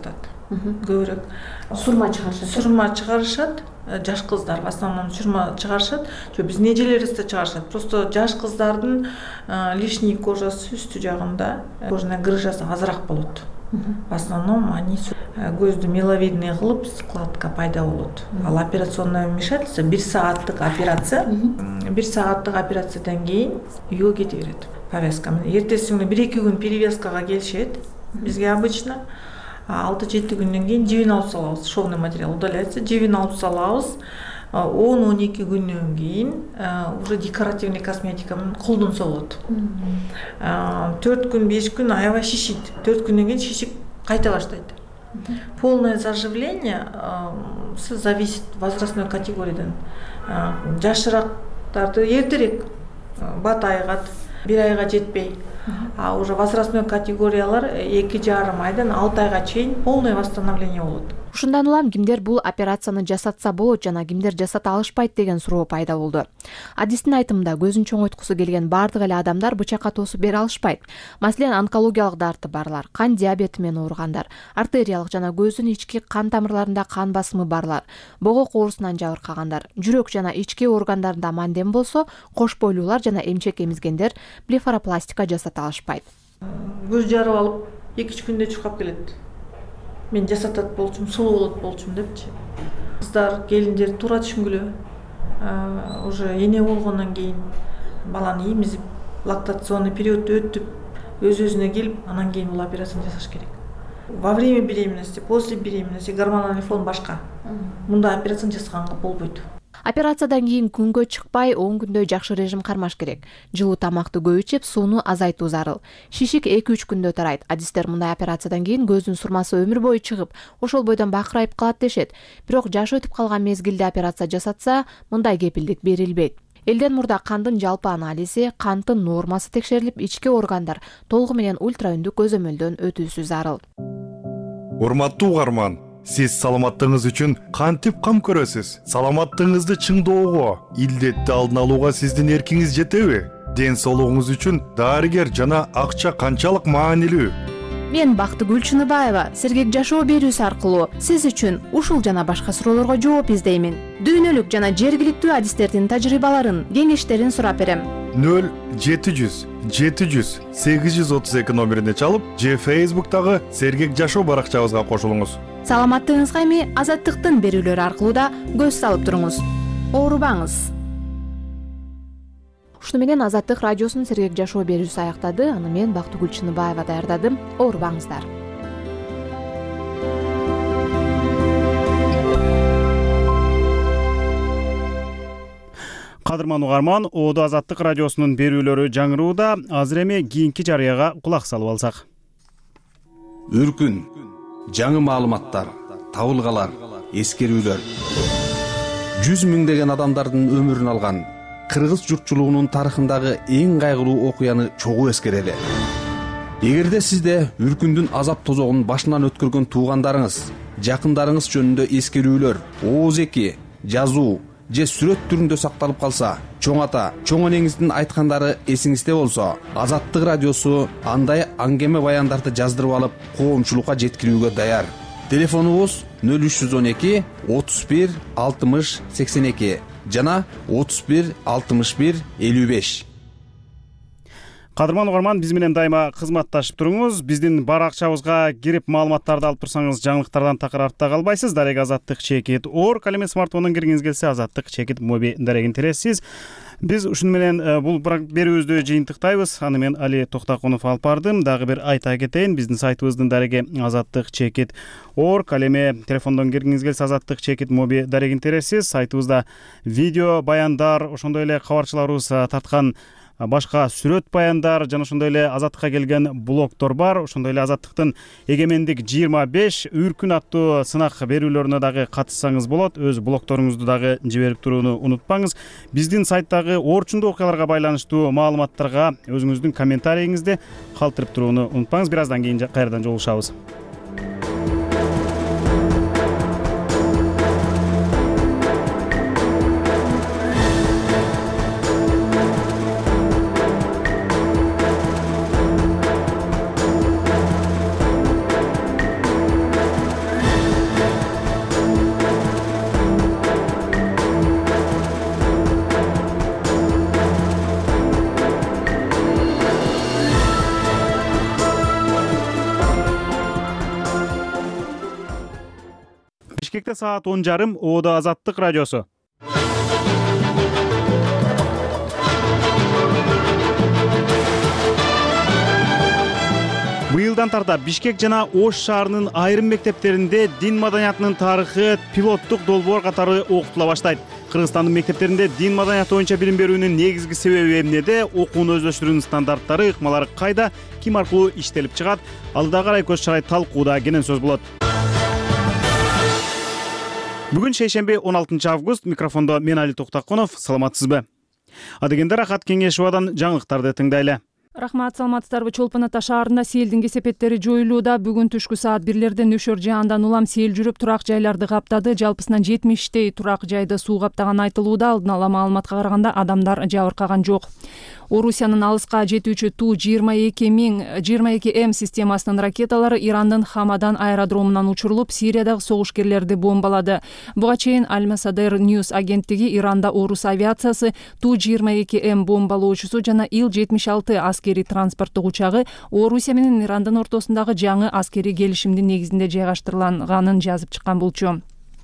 S16: көбүрөөк
S5: сурма чыгарышат
S16: сурма чыгарышат жаш кыздар в основном сурма чыгарышат же биздин эжелерибиз да чыгарышат. Просто жаш кыздардын лишний кожасы үстү жагында кожаная грыжасы азыраак болот. В основном они көздү миловидный кылып складка пайда болот. Ал операционное вмешательство бир сааттык операция. бир сааттык операциядан кийин үйгө кете берет. Повязка. Эртеси күнү бир эки күн перевязкага келишет. Бизге обычно алты жети күндөн кийин жибин алып салабыз. Шовный материал удаляется. Жибин алып салабыз. он он эки күндөн кийин уже декоративный косметика менен колдонсо болот. төрт күн беш күн аябай шишит. төрт күндөн кийин шишип кайта баштайт. Полное заживление зависит возрастной категориядан. Жашыраактарды эртерээк батайгат, бир айга жетпей. А уже возрастной категориялар эки жарым айдан алты айга чейин полное восстановление болот.
S17: Ушундан улам кимдер бул операцияны жасатса болот жана кимдер жасата алышпайт деген суроо пайда болду. Адистин айтымында көзүн чоңойткусу келген бардык эле адамдар бычакка тосуп бере алышпайт. Маселен, онкологиялык дарты барлар, кан диабети менен ооругандар, артериялык жана көздүн ички кан тамырларында кан басымы барлар, бого коорусунан жабыркагандар, жүрөк жана ички органдарында мандем болсо, кош бойлуулар жана эмчек эмизгендер блефаропластика жасата алышпайт.
S16: Көз жарып алып эки үч күндө чуркап келет. Мен жасатат болчумун, сулуу болот болчумун депчи. Кыздар, келиндер туура түшүнгүлө. Уже эне болгондон кийин баланы эмизип, лактационный период өтүп, өз-өзүнө келип, анан кийин бул операцияны жасаш керек. Во время беременности, после беременности гормональный фон башка. Мындай операцияны жасаганга болбойт.
S17: Операциядан кийин күнгө чыкпай он күндөй жакшы режим кармаш керек. Жылуу тамакты көп ичип, сууну азайтуу зарыл. Шишик эки үч күндө тарайт. Адистер мындай операциядан кийин көздүн сурмасы өмүр бою чыгып, ошол бойдон бакырайып калат дешет. Бирок жашы өтүп калган мезгилде операция жасатса, мындай кепилдик берилбейт. Элден мурда кандын жалпы анализи, канттын нормасы текшерилип, ички органдар толугу менен ультра үндүк көзөмөлдөн өтүүсү зарыл.
S18: Урматтуу угарман, сиз саламаттыгыңыз үчүн кантип кам көрөсүз? Саламаттыгыңызды чыңдоого, илдетти алдын алууга сиздин эркиңиз жетеби? Ден соолугуңуз үчүн дарыгер жана акча канчалык маанилүү?
S17: Мен Бактыгүл Чыныбаева сергек жашоо берүүсү аркылуу сиз үчүн ушул жана башка суроолорго жооп издеймин. Дүйнөлүк жана жергиликтүү адистердин тажрыйбаларын, кеңештерин сурап берем.
S18: нөл жети жүз жети жүз сегиз жүз отуз эки номерине чалып, же Facebook'тагы сергек жашоо баракчабызга кошулуңуз.
S17: Саламаттыгыңызга эми Азаттыктын берүүлөрү аркылуу да көз салып туруңуз. Оорубаңыз. Ушуну менен Азаттык радиосунун сергек жашоо берүүсү аяктады. Аны мен Бактыгүл Чыныбаева даярдадым. Оорубаңыздар.
S1: Кадырман угарман, Оодо Азаттык радиосунун берүүлөрү жаңырууда. Азыр эми кийинки жарыяга кулак салып алсак.
S19: Үркүн, жаңы маалыматтар, табылгалар, эскерүүлөр. жүз миңдеген адамдардын өмүрүн алган кыргыз журтчулугунун тарыхындагы эң кайгылуу окуяны чогуу эскерели. Эгерде сизде үркүндүн азап тозогун башынан өткөргөн туугандарыңыз, жакындарыңыз жөнүндө эскерүүлөр, ооз эки, жазуу же сүрөт түрүндө сакталып калса, чоң ата, чоң энеңиздин айткандары эсиңизде болсо, Азаттык радиосу андай аңгеме баяндарды жаздырып алып, коомчулукка жеткирүүгө даяр. Телефонубуз нөл үч жүз он эки отуз бир алтымыш сексен эки жана отуз бир алтымыш бир элүү беш.
S1: Кадырман угарман, биз менен дайыма кызматташып туруңуз. Биздин баракчабызга кирип маалыматтарды алып турсаңыз, жаңылыктардан такыр артта калбайсыз. Дарек Азаттык чекит орг, ал эми смартфондон киргиңиз келсе Азаттык чекит моби дарегин тересиз. Биз ушуну менен бул берүүбүздү жыйынтыктайбыз. Аны мен Али Токтакунов алып бардым. Дагы бир айта кетейин, биздин сайтыбыздын дареги Азаттык чекит орг, ал эми телефондон киргиңиз келсе Азаттык чекит моби дарегин тересиз. Сайтыбызда видео, баяндар, ошондой эле кабарчыларыбыз тарткан башка сүрөт баяндар жана ошондой эле Азаттыкка келген блогдор бар. Ошондой эле Азаттыктын эгемендик жыйырма беш үркүн аттуу сынак берүүлөрүнө дагы катышсаңыз болот. Өз блогторуңузду дагы жиберип турууну унутпаңыз. Биздин сайттагы орчундуу окуяларга байланыштуу маалыматтарга өзүңүздүн комментарийиңизди калтырып турууну унутпаңыз. Бир аздан кийин кайрадан жолугушабыз. Бишкекте саат он жарым, Оодо Азаттык радиосу. Быйылдан тарта Бишкек жана Ош шаарынын айрым мектептеринде дин маданиятынын тарыхы пилоттук долбоор катары окутула баштайт. Кыргызстандын мектептеринде дин маданияты боюнча билим берүүнүн негизги себеби эмнеде? Окууну өздөштүрүүнүн стандарттары, ыкмалары кайда, ким аркылуу иштелип чыгат? Алдыда карай көз чарай талкууда кенен сөз болот. Бүгүн шейшемби он алтынчы август, микрофондо мен Али Токтакунов. Саламатсызбы? Адегенде Рахат Кеңешовадан жаңылыктарды тыңдайлы.
S5: Рахмат, саламатсыздарбы? Чолпон Ата шаарында селдин кесепеттери жоюлууда. Бүгүн түшкү саат бирлерден нөшөр жаандан улам сел жүрүп турак жайларды каптады. Жалпысынан жетимиштей турак жайды суу каптаган айтылууда. Алдын ала маалыматка караганда адамдар жабыркаган жок. Орусиянын алыска жетүүчү Ту жыйырма эки миң жыйырма эки М системасынын ракеталары Ирандын Хамадан аэродромунан учурулуп, Сириядагы согушкерлерди бомбалады. Буга чейин Al-Masdar News агенттиги Иранда орус авиациясы Ту жыйырма эки М бомбалоочусу жана Ил жетимиш алты аскери транспорттук учагы Орусия менен Ирандын ортосундагы жаңы аскери келишимдин негизинде жайгаштырылганын жазып чыккан болчу.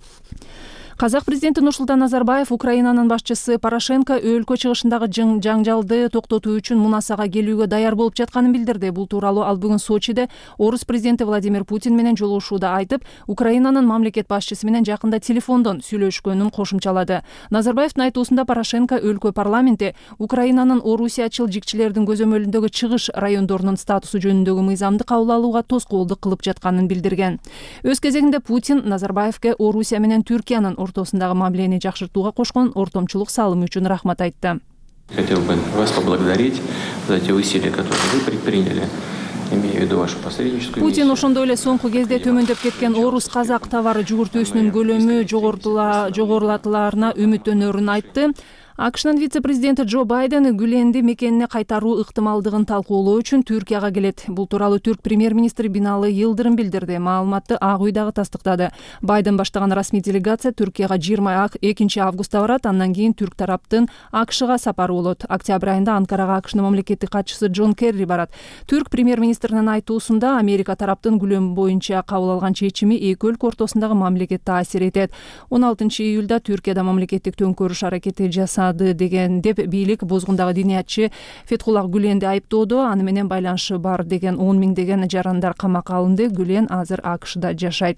S5: Казак президенти Нурсултан Назарбаев Украинанын башчысы Порошенко өлкө чыгышындагы жаңжалды токтотуу үчүн Мунасага келүүгө даяр болуп жатканын билдирди. Бул тууралуу ал бүгүн Сочиде орус президенти Владимир Путин менен жолугушууда айтып, Украинанын мамлекет башчысы менен жакында телефондон сүйлөшкөнүн кошумчалады. Назарбаевдин айтуусунда Порошенко өлкө парламенти Украинанын орусиячыл жикчилердин көзөмөлүндөгү чыгыш райондорунун статусу жөнүндөгү мыйзамды кабыл алууга тоскоолдук кылып жатканын билдирген. Өз кезегинде Путин Назарбаевке Орусия менен Түркиянын ортосундагы мамилени жакшыртууга кошкон ортомчулук салымы үчүн рахмат айтты.
S7: Хотел бы вас поблагодарить за те усилия, которые вы предприняли. Имею в виду вашу посредническую
S5: Путин ошондой эле соңку кезде төмөндөп кеткен орус-казак товары жүгүртүүсүнүн көлөмү жогорулатылаарына үмүттөнөрүн айтты. АКШнын вице-президенти Джо Байден Гүленди мекенине кайтаруу ыктымалдыгын талкуулоо үчүн Түркияга келет. Бул тууралуу түрк премьер-министри Биналы Йылдырым билдирди. Маалыматты Ак үй дагы тастыктады. Байден баштаган расмий делегация Түркияга жыйырма экинчи августта барат. Андан кийин түрк тараптын АКШга сапары болот. Октябрь айында Анкарага АКШнын мамлекеттик катчысы Джон Керри барат. Түрк премьер-министринин айтуусунда Америка тараптын Гүлем боюнча кабыл алган чечими эки өлкө ортосундагы мамлекетте таасир этет. он алтынчы июлда Түркияда мамлекеттик төңкөрүш аракети жаса деген деп бийлик бозгундагы диниятчы Фетхуллах Гүленди айыптоодо. Аны менен байланышы бар деген он миңдеген жарандар камакка алынды. Гүлен азыр АКШда жашайт.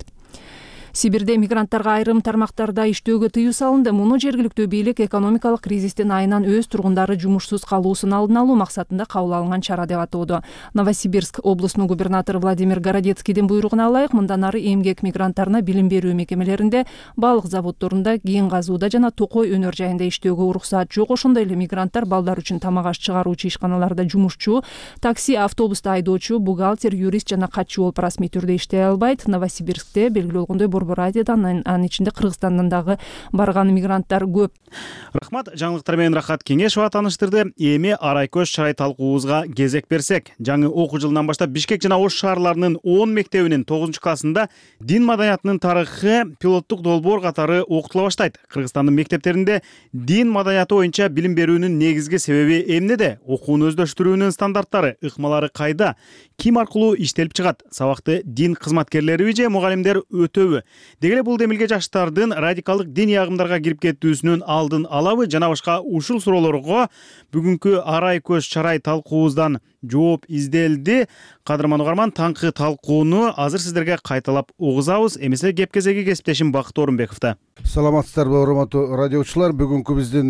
S5: Сибирде мигранттарга айрым тармактарда иштөөгө тыюу салынды. Муну жергиликтүү бийлик экономикалык кризистин айынан өз тургундары жумушсуз калуусун алдын алуу максатында кабыл алынган чара деп атоодо. Новосибирск облусунун губернатору Владимир Городецкийдин буйругуна ылайык мындан ары эмгек мигранттарына билим берүү мекемелеринде, балык заводдорунда, кийин казууда жана токой өнөр жайында иштөөгө уруксаат жок. Ошондой эле мигранттар балдар үчүн тамак аш чыгаруучу ишканаларда жумушчу, такси, автобуста айдоочу, бухгалтер, юрист жана катчы болуп расмий түрдө иштей албайт. Новосибирскте белгилүү болгондой Радиодан, анын ичинде Кыргызстандан дагы барган мигранттар көп.
S1: Рахмат, жаңылыктар менен Рахат Кеңешова тааныштырды. Эми арай көз чарай талкуубузга кезек берсек. Жаңы окуу жылынан баштап Бишкек жана Ош шаарларынын он мектебинин тогузунчу классында дин маданиятынын тарыхы пилоттук долбоор катары окутула баштайт. Кыргызстандын мектептеринде дин маданияты боюнча билим берүүнүн негизги себеби эмнеде? Окууну өздөштүрүүнүн стандарттары, ыкмалары кайда? Ким аркылуу иштелип чыгат? Сабакты дин кызматкерлериби же мугалимдер өтөбү? Деги эле бул демилге жаштардын радикалдык диний агымдарга кирип кетүүсүнүн алдын алабы? Жана башка ушул суроолорго бүгүнкү арай көз чарай талкуубуздан жооп изделди. Кадырман угарман, таңкы талкууну азыр сиздерге кайталап угузабыз. Эмесе кеп кезеги кесиптешим Бакыт Орунбековдо.
S8: Саламатсыздарбы, урматтуу радиочулар. Бүгүнкү биздин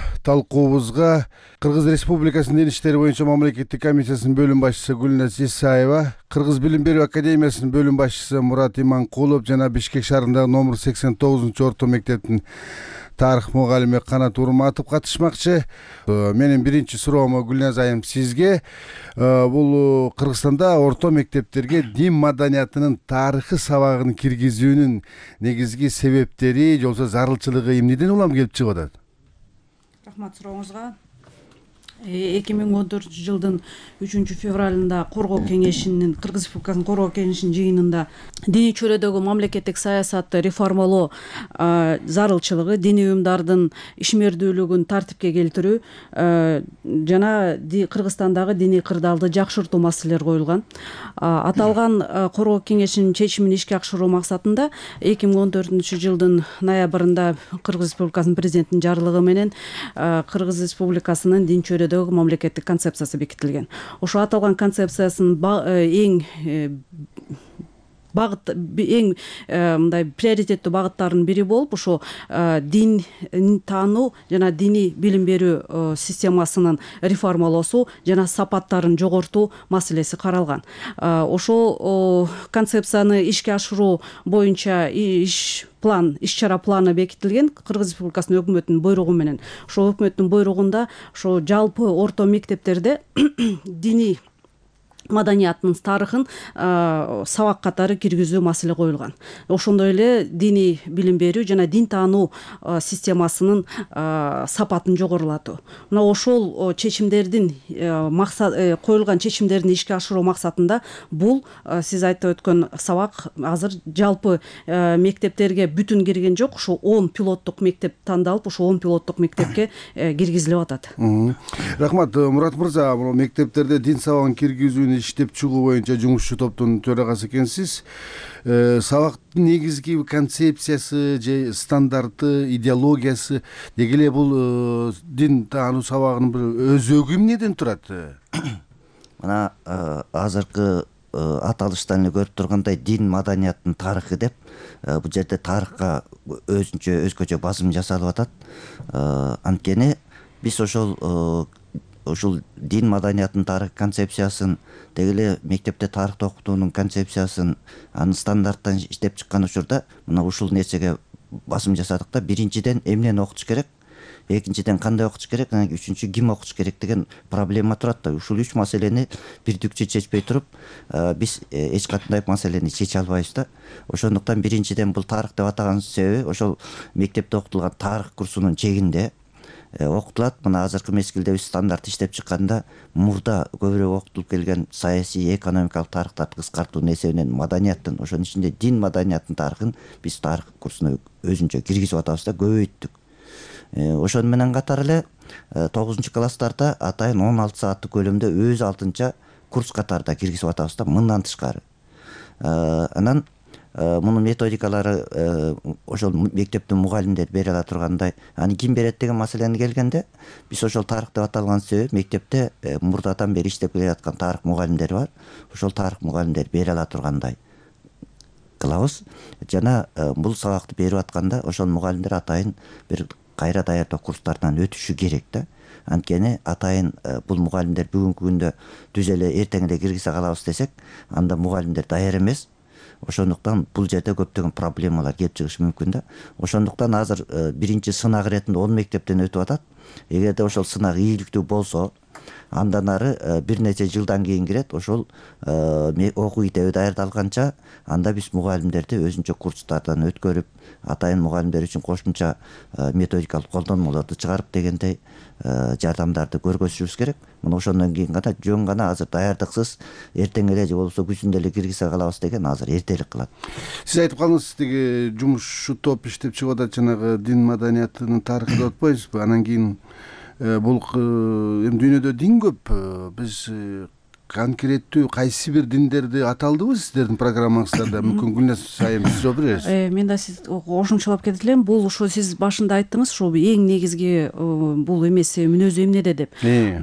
S8: талкуубузга Кыргыз Республикасынын дин иштери боюнча мамлекеттик комиссиясынын бөлүм башчысы Гүлназ Исаева, Кыргыз билим берүү академиясынын бөлүм башчысы Мурат Иманкулов жана Бишкек шаарындагы номер сексен тогузунчу орто мектептин тарых мугалими Канат Урматов катышмакчы. Менин биринчи суроомо Гүлназ айым сизге. Бул Кыргызстанда орто мектептерге дин маданиятынын тарыхы сабагын киргизүүнүн негизги себептери же болбосо зарылчылыгы эмнеден улам келип чыгып атат?
S20: Рахмат сурооңузга.
S6: эки миң он төртүнчү жылдын үчүнчү февралында коргоо кеңешинин Кыргыз Республикасынын коргоо кеңешинин жыйынында диний чөйрөдөгү мамлекеттик саясатты реформалоо зарылчылыгы, диний уюмдардын ишмердүүлүгүн тартипке келтирүү жана Кыргызстандагы диний кырдаалды жакшыртуу маселелери коюлган. Аталган коргоо кеңешинин чечимин ишке ашыруу максатында эки миң он төртүнчү жылдын ноябрында Кыргыз Республикасынын президентинин жарлыгы менен Кыргыз Республикасынын дин чөйрөдөгү мамлекеттик концепциясы бекитилген. Ошо аталган концепциясынын эң багыт эң мындай приоритеттүү багыттарынын бири болуп ошо дин таануу жана диний билим берүү системасынын реформалоосу жана сапаттарын жогортуу маселеси каралган. Ошол концепцияны ишке ашыруу боюнча иш план, иш чара планы бекитилген Кыргыз Республикасынын өкмөтүнүн буйругу менен. Ошо өкмөттүн буйругунда ошо жалпы орто мектептерде диний маданияттын тарыхын сабак катары киргизүү маселе коюлган. Ошондой эле диний билим берүү жана дин таануу системасынын сапатын жогорулатуу. Мына ошол чечимдердин максат коюлган чечимдерин ишке ашыруу максатында бул сиз айтып өткөн сабак азыр жалпы мектептерге бүтүн кирген жок. Ошо он пилоттук мектеп тандалып, ошо он пилоттук мектепке киргизилип атат.
S8: Рахмат, Мурат мырза, мектептерде дин сабагын киргизүүнү иштеп чыгуу боюнча жумушчу топтун төрагасы экенсиз. Сабактын негизги концепциясы же стандарты, идеологиясы деги эле бул дин таануу сабагынын бир өзөгү эмнеден турат?
S20: Мына азыркы аталыштан эле көрүп тургандай дин маданияттын тарыхы деп бул жерде тарыхка өзүнчө өзгөчө басым жасалып атат. Анткени биз ошол ушул дин маданияттын тарых концепциясын деги эле мектепте тарыхты окутуунун концепциясын анын стандарттан иштеп чыккан учурда мына ушул нерсеге басым жасадык да, биринчиден эмнени окутуш керек, экинчиден кандай окутуш керек, анан үчүнчү ким окутуш керек деген проблема турат да. Ушул үч маселени бирдикчи чечпей туруп биз эч кандай маселени чече албайбыз да. Ошондуктан биринчиден бул тарых деп атаган себеби ошол мектепте окутулган тарых курсунун чегинде окутулат. Мына азыркы мезгилде биз стандарт иштеп чыкканда мурда көбүрөөк окутулуп келген саясий, экономикалык тарыхтарды кыскартуунун эсебинен маданияттын, ошонун ичинде дин маданияттын тарыхын биз тарых курсуна өзүнчө киргизип атабыз да, көбөйттүк. Ошону менен катар эле тогузунчу класстарда атайын он алты сааттык көлөмдө өз алтынча курс катарда киргизип атабыз да, мындан тышкары. Анан мунун методикалары ошол мектептин мугалимдери бере ала тургандай, аны ким берет деген маселени келгенде биз ошол тарых деп аталган себеп мектепте мурдадан бери иштеп келе жаткан тарых мугалимдери бар. Ошол тарых мугалимдери бере ала тургандай кылабыз. Жана бул сабакты берип атканда ошол мугалимдер атайын бир кайра даярдоо курстарынан өтүшү керек да. Анткени атайын бул мугалимдер бүгүнкү күндө түз эле эртең эле киргизе калабыз десек, анда мугалимдер даяр эмес. Ошондуктан бул жерде көптөгөн проблемалар келип чыгышы мүмкүн да. Ошондуктан азыр биринчи сынак иретинде он мектептен өтүп атат. Эгерде ошол сынак ийгиликтүү болсо, андан ары бир нече жылдан кийин кирет. Ошол окуу китеби даярдалганча анда биз мугалимдерди өзүнчө курстардан өткөрүп, атайын мугалимдер үчүн кошумча методикалык колдонмолорду чыгарып дегендей жардамдарды көргөзүшүбүз керек. Мына ошондон кийин гана жөн гана азыр даярдыксыз эртең эле же болбосо күзүндө эле киргизе калабыз деген азыр эртерээк кылат.
S8: Сиз айтып калдыңыз, тиги жумушчу топ иштеп чыгып атат, жанагы дин маданиятынын тарыхы деп атпайбызбы? Анан кийин бул эми дүйнөдө дин көп. Биз конкреттүү кайсы бир диндерди аталдыбы сиздердин программаңыздарда? Мүмкүн Гүлназ айым сиз жооп бересиз.
S2: Мен да сиз кошумчалап кетет элем. Бул ошо сиз башында айттыңыз, ошо эң негизги бул эмес мүнөзү эмнеде деп.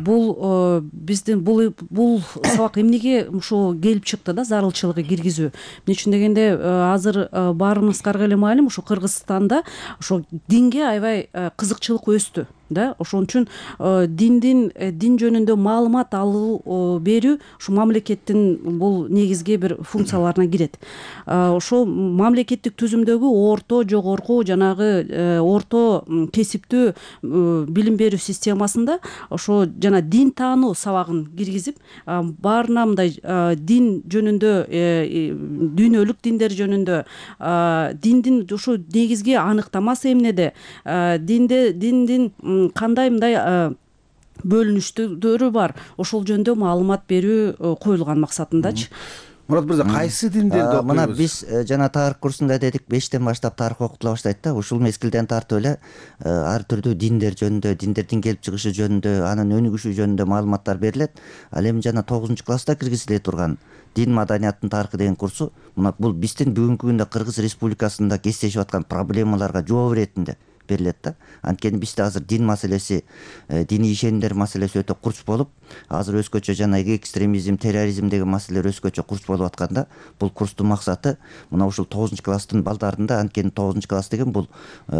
S2: Бул биздин бул бул сабак эмнеге ошо келип чыкты да, зарылчылыгы киргизүү. Эмне үчүн дегенде азыр баарыбызга эле маалым, ошо Кыргызстанда ошо динге аябай кызыкчылык өстү да. Ошон үчүн диндин дин жөнүндө маалымат алуу берүү ушу мамлекеттин бул негизги бир функцияларына кирет. Ошо мамлекеттик түзүмдөгү орто, жогорку жанагы орто кесиптүү билим берүү системасында ошо жана дин таануу сабагын киргизип, баарына мындай дин жөнүндө, дүйнөлүк диндер жөнүндө, диндин ошо негизги аныктамасы эмнеде, динде диндин кандай мындай бөлүнүштөрү бар. Ошол жөнүндө маалымат берүү коюлган максатындачы.
S8: Мурат мырза, кайсы диндерди окуйбуз?
S20: Мына биз жана тарых курсунда дедик, бештен баштап тарых окутула баштайт да. Ушул мезгилден тартып эле ар түрдүү диндер жөнүндө, диндердин келип чыгышы жөнүндө, анын өнүгүшү жөнүндө маалыматтар берилет. Ал эми жана тогузунчу класста киргизиле турган дин маданияттын тарыхы деген курсу, мына бул биздин бүгүнкү күндө Кыргыз Республикасында кездешип аткан проблемаларга жооп иретинде берилет да. Анткени бизде азыр дин маселеси, диний ишенимдер маселеси өтө курч болуп, азыр өзгөчө жана экстремизм, терроризм деген маселелер өзгөчө курч болуп атканда, бул курстун максаты мына ушул тогузунчу класстын балдарында, анткени тогузунчу класс деген бул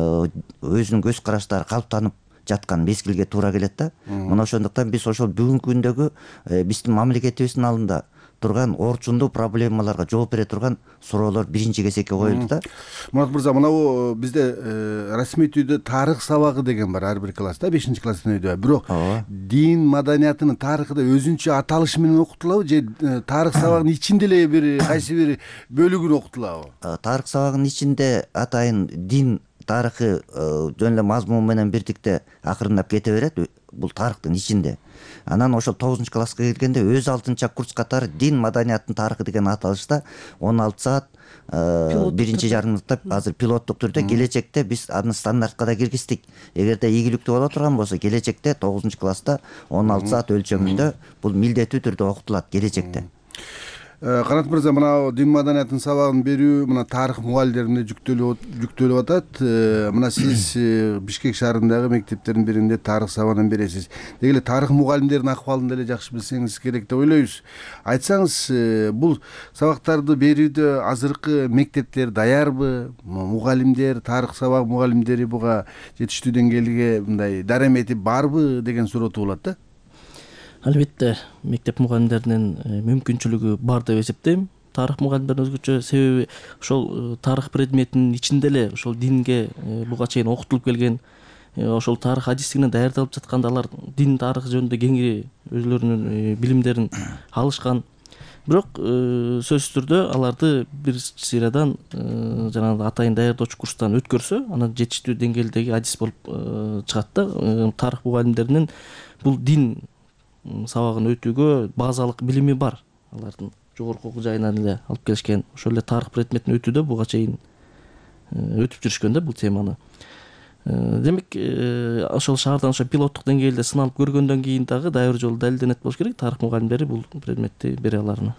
S20: өзүнүн көз караштары калыптанып жаткан мезгилге туура келет да. Мына ошондуктан биз ошол бүгүнкү күндөгү биздин мамлекетибиздин алдында турган орчундуу проблемаларга жооп бере турган суроолор биринчи кезекке коюлду да.
S8: Мурат мырза, мына бизде расмий түрдө тарых сабагы деген бар ар бир класста, бешинчи класстын өйдө. Бирок дин маданиятынын тарыхы да өзүнчө аталышы менен окутулабы же тарых сабагынын ичинде эле бир кайсы бир бөлүгүн окутулабы?
S20: Тарых сабагынын ичинде атайын дин тарыхы жөн эле мазмун менен бирдикте акырындап кете берет, бул тарыхтын ичинде. Анан ошол тогузунчу класска келгенде өз алдынча курс катары дин маданияттын тарыхы деген аталышта он алты саат биринчи жарымдыкта азыр пилоттук түрдө, келечекте биз аны стандартка да киргиздик. Эгерде ийгиликтүү боло турган болсо, келечекте тогузунчу класста он алты саат өлчөмүндө бул милдеттүү түрдө окутулат келечекте.
S8: Канат мырза, мына дин маданиятынын сабагын берүү мына тарых мугалимдерине жүктөлүп атат. Мына сиз Бишкек шаарындагы мектептердин биринде тарых сабагын бересиз. Деги эле тарых мугалимдеринин акыбалын деле жакшы билсеңиз керек деп ойлойбуз. Айтсаңыз, бул сабактарды берүүдө азыркы мектептер даярбы? Мугалимдер, тарых сабак мугалимдери буга жетиштүү деңгээлге мындай дарамети барбы деген суроо туулат да.
S21: Албетте мектеп мугалимдеринин мүмкүнчүлүгү бар деп эсептейм. Тарых мугалимдерин өзгөчө, себеби ошол тарых предметинин ичинде эле ошол динге буга чейин окутулуп келген, ошол тарых адистигине даярдалып жатканда алар дин тарыхы жөнүндө кеңири өзлөрүнүн билимдерин алышкан. Бирок сөзсүз түрдө аларды бир сыйрадан жанагы атайын даярдоочу курстан өткөрсө, анан жетиштүү деңгээлдеги адис болуп чыгат да. Тарых мугалимдеринин бул дин сабагын өтүүгө базалык билими бар. Алардын жогорку окуу жайынан эле алып келишкен. Ошол эле тарых предметин өтүүдө буга чейин өтүп жүрүшкөн да бул теманы. Демек, ошол шаардан ошо пилоттук деңгээлде сыналып көргөндөн кийин дагы дайыр жолу далилденет болуш керек. Тарых мугалимдери бул предметти бере аларына.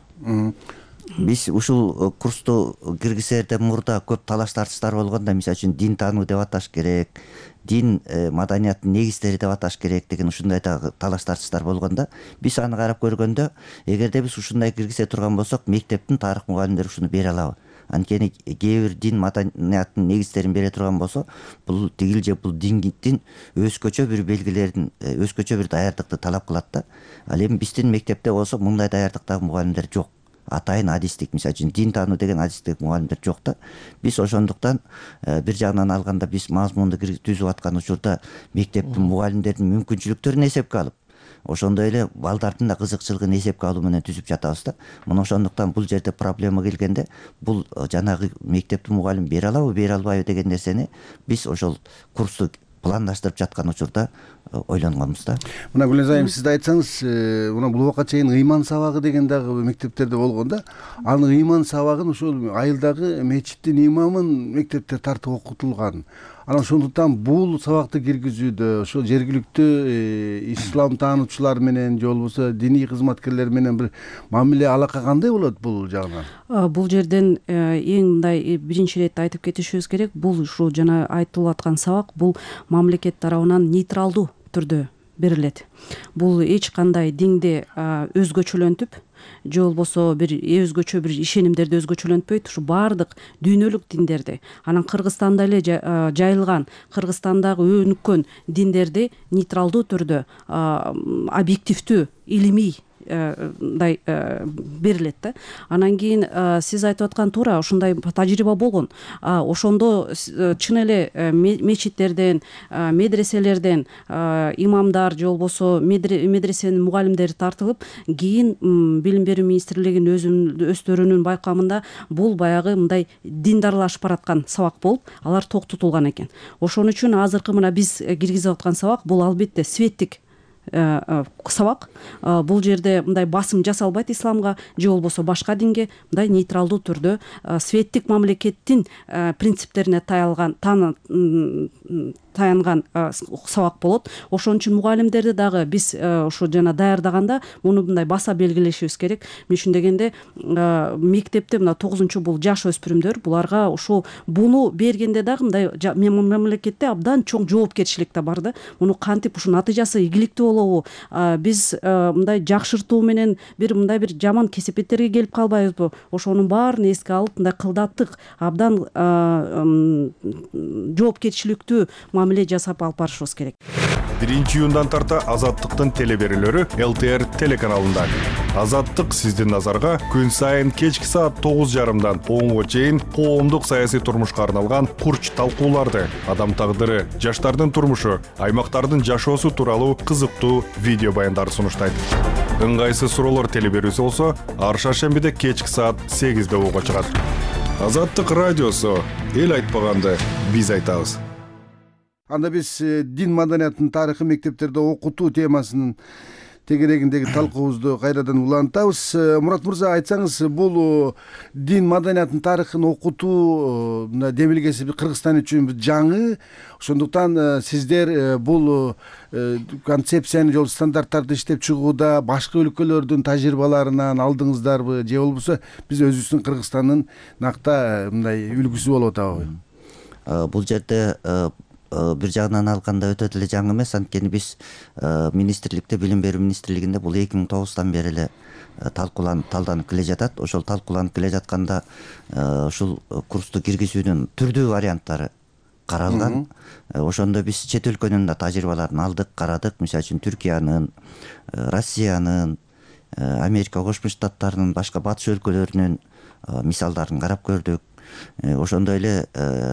S20: Биз ушул курсту киргизерден мурда көп талаш тартыштар болгондо, мисалы үчүн дин таануу деп аташ керек, дин маданияттын негиздери деп аташ керек деген ушундай дагы талаш тартыштар болгондо, биз аны карап көргөндө, эгерде биз ушундай киргизе турган болсок, мектептин тарых мугалимдери ушуну бере алабы? Анткени кээ бир дин маданияттын негиздерин бере турган болсо, бул тигил же бул диндин өзгөчө бир белгилерин, өзгөчө бир даярдыкты талап кылат да. Ал эми биздин мектепте болсо мындай даярдыктагы мугалимдер жок. Атайын адистик, мисалы үчүн дин таануу деген адистик мугалимдер жок да. Биз ошондуктан бир жагынан алганда биз мазмунду түзүп аткан учурда мектептин мугалимдеринин мүмкүнчүлүктөрүн эсепке алып, ошондой эле балдардын да кызыкчылыгын эсепке алуу менен түзүп жатабыз да. Мына ошондуктан бул жерде проблема келгенде, бул жанагы мектептин мугалим бере алабы, бере албайбы деген нерсени биз ошол курсту пландаштырып жаткан учурда ойлонгонбуз да.
S8: Мына Гүлназа айым, сиз да айтсаңыз, мына бул убакка чейин ыйман сабагы деген дагы мектептерде болгон да. Анын ыйман сабагын ошол айылдагы мечиттин имамын мектепте тартып окутулган. Анан ошондуктан бул сабакты киргизүүдө ошол жергиликтүү ислам таануучулар менен же болбосо диний кызматкерлер менен бир мамиле алака кандай болот бул жагынан?
S2: Бул жерден эң мындай биринчи ирет айтып кетишибиз керек. Бул ушул жана айтылып аткан сабак бул мамлекет тарабынан нейтралдуу түрдө берилет. Бул эч кандай динди өзгөчөлөнтүп же болбосо бир өзгөчө бир ишенимдерди өзгөчөлөнтпөйт, ушу баардык дүйнөлүк диндерди, анан Кыргызстанда эле жайылган, Кыргызстандагы өнүккөн диндерди нейтралдуу түрдө объективдүү илимий мындай берилет да. Анан кийин сиз айтып аткан туура ушундай тажрыйба болгон. Ошондо чын эле мечиттерден, медреселерден имамдар же болбосо медресенин мугалимдери тартылып, кийин билим берүү министрлигинин өздөрүнүн байкамында бул баягы мындай диндарлашып бараткан сабак болуп, алар токтотулган экен. Ошон үчүн азыркы мына биз киргизип аткан сабак бул албетте светтик
S10: сабак. Бул жерде мындай басым жасалбайт исламга же болбосо башка динге, мындай нейтралдуу түрдө светтик мамлекеттин принциптерине таялган таянган сабак болот. Ошон үчүн мугалимдерди дагы биз ушу жана даярдаганда муну мындай баса белгилешибиз керек. Мен үчүн дегенде мектепте мына тогузунчу бул жаш өспүрүмдөр, буларга ушул буну бергенде дагы мындай мамлекетте абдан чоң жоопкерчилик да бар да. Муну кантип ушунун натыйжасы ийгиликтүү болобу? Биз мындай жакшыртуу менен бир мындай бир жаман кесепеттерге келип калбайбызбы? Ошонун баарын эске алып, мындай кылдаттык, абдан жоопкерчиликтүү мамиле жасап алып барышыбыз керек.
S18: биринчи июндан тарта Азаттыктын телеберүүлөрү эл тэ эр телеканалында. Азаттык сиздин назарга күн сайын кечки саат тогуз жарымдан онго чейин коомдук саясий турмушка арналган курч талкууларды, адам тагдыры, жаштардын турмушу, аймактардын жашоосу тууралуу кызыктуу видео баяндар сунуштайт. Ыңгайсыз суроолор телеберүүсү болсо, ар шаршембиде кечки саат сегизде ого чыгат. Азаттык радиосу, эл айтпаганды биз айтабыз.
S8: Анда биз дин маданиятынын тарыхы мектептерде окутуу темасынын тегерегиндеги талкуубузду кайрадан улантабыз. Мурат мырза, айтсаңыз, бул дин маданиятынын тарыхын окутуу демилгеси Кыргызстан үчүн жаңы. Ошондуктан сиздер бул концепцияны жол стандарттарды иштеп чыгууда башка өлкөлөрдүн тажрыйбаларынан алдыңыздарбы, же болбосо биз өзүбүздүн Кыргызстандын накта мындай үлгүсү болуп атабы?
S20: Бул жерде бир жагынан алганда өтө деле жаңы эмес, анткени биз министрликте, билим берүү министрлигинде бул эки миң тогуздан бери эле талкууланып, талданып келе жатат. Ошол талкууланып келе жатканда ушул курсту киргизүүнүн түрдүү варианттары каралган. Ошондо биз чет өлкөнүн да тажрыйбаларын алдык, карадык. Мисалы үчүн Түркиянын, Россиянын, Америка Кошмо Штаттарынын, башка батыш өлкөлөрүнүн мисалдарын карап көрдүк. Ошондой эле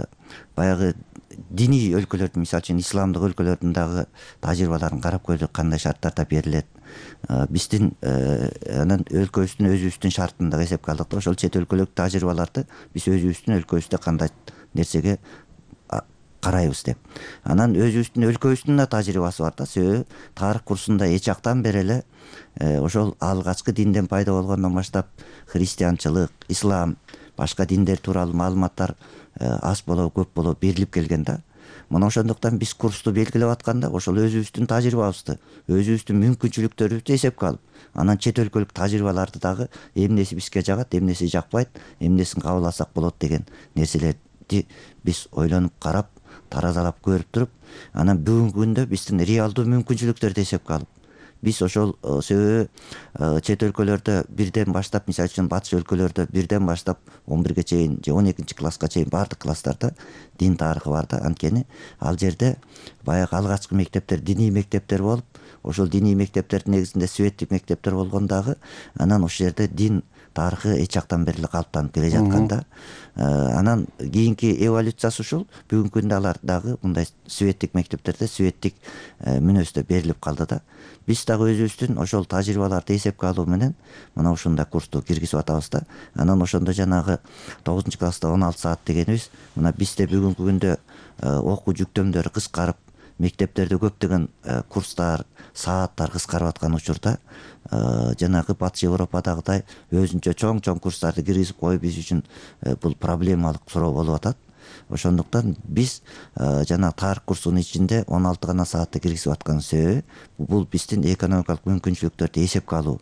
S20: баягы диний өлкөлөрдүн, мисалы үчүн исламдык өлкөлөрдүн дагы тажрыйбаларын карап көрдүк, кандай шарттарда берилет. Биздин анан өлкөбүздүн өзүбүздүн шартын да эсепке алдык. Ошол чет өлкөлүк тажрыйбаларды биз өзүбүздүн өлкөбүздө кандай нерсеге карайбыз деп. Анан өзүбүздүн өлкөбүздүн да тажрыйбасы бар да. Себеби тарых курсунда эч жактан бери эле ошол алгачкы динден пайда болгондон баштап христианчылык, ислам, башка диндер тууралуу маалыматтар аз болобу, көп болобу берилип келген да. Мына ошондуктан биз курсту белгилеп атканда ошол өзүбүздүн тажрыйбабызды, өзүбүздүн мүмкүнчүлүктөрүбүздү эсепке алып, анан чет өлкөлүк тажрыйбаларды дагы эмнеси бизге жагат, эмнеси жакпайт, эмнесин кабыл алсак болот деген нерселерди биз ойлонуп карап, таразалап көрүп туруп, анан бүгүнкү күндө биздин реалдуу мүмкүнчүлүктөрдү эсепке алып, биз ошол себеби чет өлкөлөрдө бирден баштап, мисалы үчүн батыш өлкөлөрдө бирден баштап он бирге чейин же он экинчи класска чейин баардык класстарда дин тарыхы бар да. Анткени ал жерде баягы алгачкы мектептер диний мектептер болуп, ошол диний мектептердин негизинде светтик мектептер болгон дагы, анан ошол жерде дин тарыхы эч жактан бери эле калыптанып келе жатканда, анан кийинки эволюциясы ушул. Бүгүнкү күндө алар дагы мындай светтик мектептерде светтик мүнөздө берилип калды да. Биз дагы өзүбүздүн ошол тажрыйбаларды эсепке алуу менен мына ушундай курсту киргизип атабыз да. Анан ошондо жанагы тогузунчу класста он алты саат дегенибиз, мына бизде бүгүнкү күндө окуу жүктөмдөрү кыскарып, мектептерде көптөгөн курстар, сааттар кыскарып аткан учурда жанагы батыш Европадагыдай өзүнчө чоң-чоң курстарды киргизип коюу биз үчүн бул проблемалык суроо болуп атат. Ошондуктан биз жана тарых курсунун ичинде он алты гана саатты киргизип аткан себеби бул биздин экономикалык мүмкүнчүлүктөрдү эсепке алуу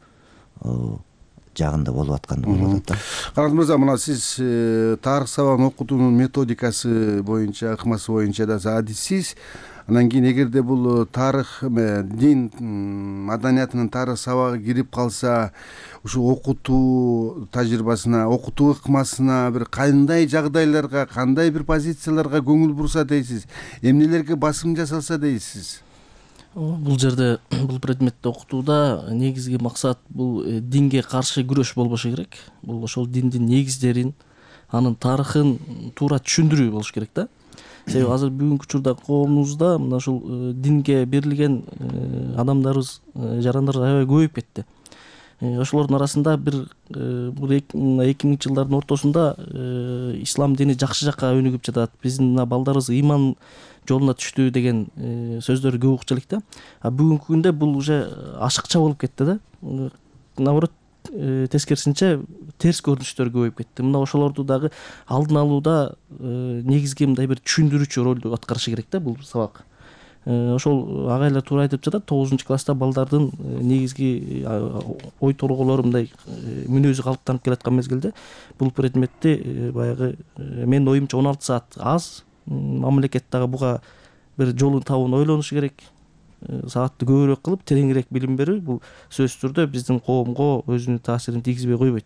S20: жагында болуп атканды болуп атат да.
S8: Канат мырза, мына сиз тарых сабагын окутуунун методикасы боюнча, ыкмасы боюнча да адиссиз. Анан кийин эгерде бул тарых, дин маданиятынын тарых сабагы кирип калса, ушу окутуу тажрыйбасына, окутуу ыкмасына бир кандай жагдайларга, кандай бир позицияларга көңүл бурса дейсиз, эмнелерге басым жасалса дейсиз?
S21: Бул жерде бул предметти окутууда негизги максат бул динге каршы күрөш болбошу керек. Бул ошол диндин негиздерин, анын тарыхын туура түшүндүрүү болуш керек да. Себеби азыр бүгүнкү учурда коомубузда мына ушул динге берилген адамдарыбыз, жарандарыбыз аябай көбөйүп кетти. ошолордун арасында бир бул эки миңинчи жылдардын ортосунда ислам дини жакшы жакка өнүгүп жатат, биздин мына балдарыбыз ыйман жолуна түштү деген сөздөр көп укчу элек да. А бүгүнкү күндө бул уже ашыкча болуп кетти да. Наоборот, тескерисинче терс көрүнүштөр көбөйүп кетти. Мына ошолорду дагы алдын алууда негизги мындай бир түшүндүрүүчү ролду аткарышы керек да бул сабак. Ошол агайлар туура айтып жатат, тогузунчу класста балдардын негизги ой толгоолору мындай мүнөзү калыптанып келаткан мезгилде бул предметти баягы менин оюмча он алты саат аз. Мамлекет дагы буга бир жолун табууну ойлонушу керек. Саатты көбүрөөк кылып, тереңирээк билим берүү бул сөзсүз түрдө биздин коомго өзүнүн таасирин тийгизбей койбойт.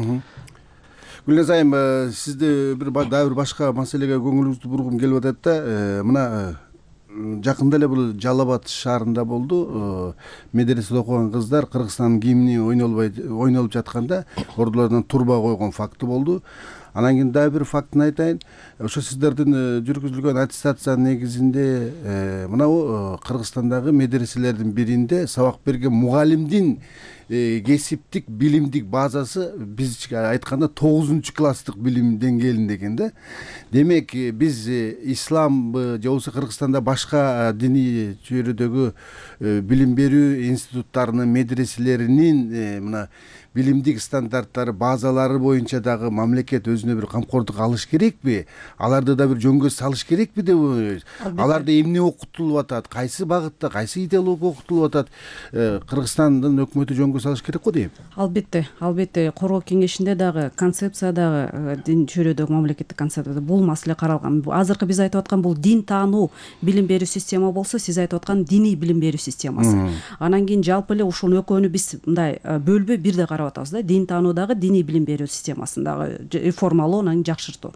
S8: Гүлназ айым, сизди бир дагы бир башка маселеге көңүлүңүздү бургум келип атат да. Мына жакында эле бул Жалал Абад шаарында болду. Медреседе окуган кыздар Кыргызстандын гимни ойнолуп жатканда ордулардан турбай койгон факты болду. Анан кийин дагы бир фактын айтайын. Ошо сиздердин жүргүзүлгөн аттестациянын негизинде мына Кыргызстандагы медреселердин биринде сабак берген мугалимдин кесиптик билимдик базасы бизче айтканда тогузунчу класстык билим деңгээлинде экен да. Демек биз исламбы же болбосо Кыргызстанда башка диний чөйрөдөгү билим берүү институттарынын медреселеринин мына билимдик стандарттары, базалары боюнча дагы мамлекет өзүнө бир камкордук алыш керекпи? Аларды да бир жөнгө салыш керекпи деп ойлойбуз. Аларда эмне окутулуп атат? Кайсы багытта, кайсы идеология окутулуп атат? Кыргызстандын өкмөтү жөнгө салыш керек го дейм.
S10: Албетте, албетте коргоо кеңешинде дагы концепция дагы дин чөйрөдөгү мамлекеттик концепцияда бул маселе каралган. Азыркы биз айтып аткан бул дин таануу билим берүү система болсо, сиз айтып аткан диний билим берүү системасы. Анан кийин жалпы эле ушул экөөнү биз мындай бөлбөй бирдей карап атабыз да. Дин таануудагы диний билим берүү системасындагы реформалоо, анан жакшыртуу.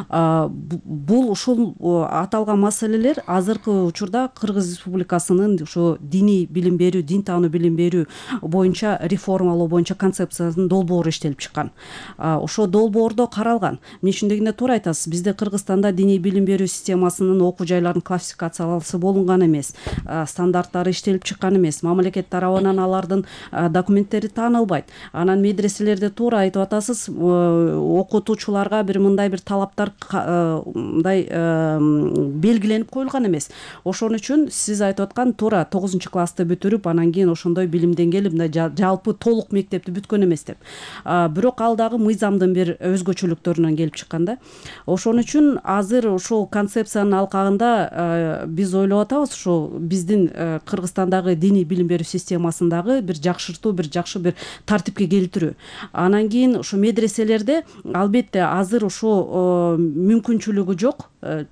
S10: Бул ушул аталган маселелер азыркы учурда Кыргыз Республикасынын ушу диний билим берүү, дин таануу билим берүү боюнча реформалоо боюнча концепциясынын долбоору иштелип чыккан. Ошо долбоордо каралган. Мен ошондегенде туура айтасыз. Бизде Кыргызстанда диний билим берүү системасынын окуу жайларын классификацияласы болунган эмес, стандарттары иштелип чыккан эмес, мамлекет тарабынан алардын документтери таанылбайт. Анан медреселерде туура айтып атасыз, окутуучуларга бир мындай бир талаптар мындай белгиленип коюлган эмес. Ошон үчүн сиз айтып аткан туура тогузунчу классты бүтүрүп, анан кийин ошондой билим деңгээли мындай жалпы толук мектепти бүткөн эмес деп. Бирок ал дагы мыйзамдын бир өзгөчөлүктөрүнөн келип чыккан да. Ошон үчүн азыр ошол концепциянын алкагында биз ойлоп атабыз, ошо биздин Кыргызстандагы диний билим берүү системасындагы бир жакшыртуу, бир жакшы бир тартипке келтирүү. Анан кийин ошо медреселерде албетте азыр ошо мүмкүнчүлүгү жок,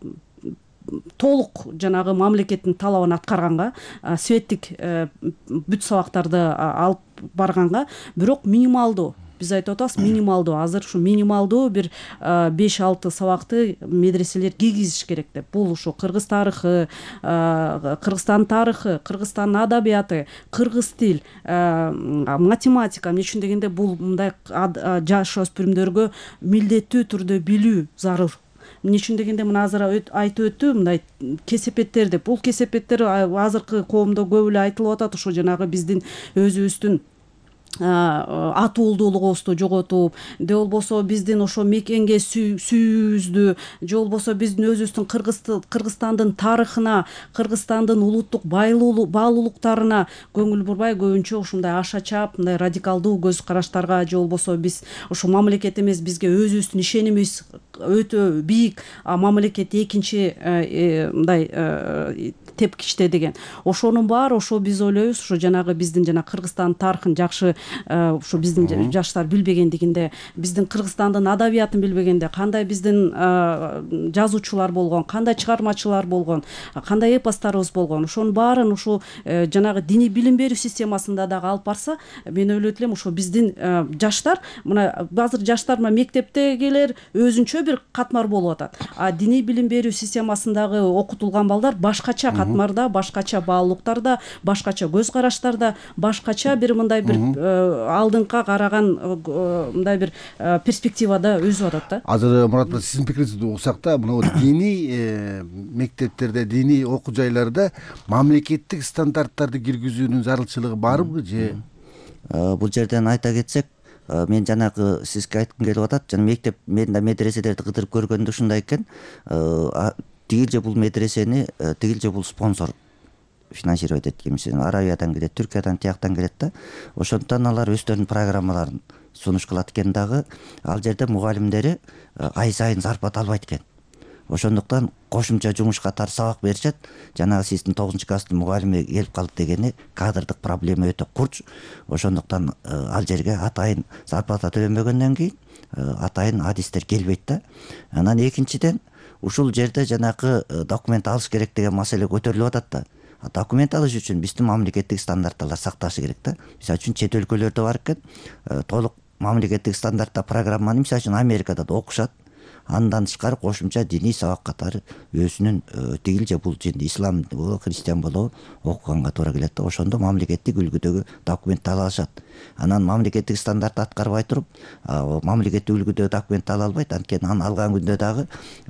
S10: толук жанагы мамлекеттин талабын аткарганга, светтик бүт сабактарды алып барганга, бирок минималдуу, биз айтып атабыз, минималдуу, азыр ушу минималдуу бир беш алты сабакты медреселер кийгизиш керек деп. Бул ушу кыргыз тарыхы, Кыргызстан тарыхы, Кыргызстан адабияты, кыргыз тил, математика, эмне үчүн дегенде бул мындай жаш өспүрүмдөргө милдеттүү түрдө билүү зарыл. Эмне үчүн дегенде мына азыр айтып өттү, мындай кесепеттер деп. Бул кесепеттер азыркы коомдо көп эле айтылып атат, ошо жанагы биздин өзүбүздүн атуулдуулугубузду жоготуп, же болбосо биздин ошо мекенге сүйүүбүздү, же болбосо биздин өзүбүздүн Кыргызстандын тарыхына, Кыргызстандын улуттук баалуулуктарына көңүл бурбай, көбүнчө ушундай аша чап, мындай радикалдуу көз караштарга, же болбосо биз ошо мамлекет эмес, бизге өзүбүздүн ишенимибиз өтө бийик, а мамлекет экинчи мындай тепкичте деген. Ошонун баары ошо биз ойлойбуз, ошо жанагы биздин жана Кыргызстан тарыхын жакшы ушу биздин жаштар билбегендигинде, биздин Кыргызстандын адабиятын билбегенде, кандай биздин жазуучулар болгон, кандай чыгармачылар болгон, кандай эпостарыбыз болгон, ошонун баарын ушу жанагы диний билим берүү системасында дагы алып барса, мен ойлойт элем ошо биздин жаштар, мына азыр жаштар мына мектепте келер, өзүнчө бир катмар болуп атат. А диний билим берүү системасындагы окутулган балдар башкача катмарда, башкача баалуулуктарда, башкача көз караштарда, башкача бир мындай бир алдыңка караган мындай бир перспективада өсүп атат да.
S8: Азыр Мурат мырза, сиздин пикириңизди угсак да, мына диний мектептерде, диний окуу жайларда мамлекеттик стандарттарды киргизүүнүн зарылчылыгы барбы же
S20: бул жерден айта кетсек, мен жанагы сизге айткым келип атат, жана мектеп мен да медреселерди кыдырып көргөндө ушундай экен. Тигил же бул медресени, тигил же бул спонсор финансировать эткен, мисалы Арабиядан келет, Түркиядан, тияктан келет да. Ошондуктан алар өздөрүнүн программаларын сунуш кылат экен дагы. Ал жерде мугалимдери ай сайын зарплат албайт экен. Ошондуктан кошумча жумуш катары сабак беришет. Жанагы сиздин тогузунчу класстын мугалими келип калды дегени кадрдык проблема өтө курч. Ошондуктан ал жерге атайын зарплата төлөнбөгөндөн кийин атайын адистер келбейт да. Анан экинчиден ушул жерде жанагы документ алыш керек деген маселе көтөрүлүп атат да. Документ алыш үчүн биздин мамлекеттик стандарттар сакташы керек да. Мисалы үчүн чет өлкөлөрдө бар экен, толук мамлекеттик стандартта программаны мисалы үчүн Америкада да окушат. Андан тышкары кошумча диний сабак катары өзүнүн тигил же бул жинди ислам болобу, христиан болобу окуганга туура келет да. Ошондо мамлекеттик үлгүдөгү документти ала алышат. Анан мамлекеттик стандартты аткарбай туруп, мамлекеттик үлгүдөгү документти ала албайт. Анткени аны алган күндө дагы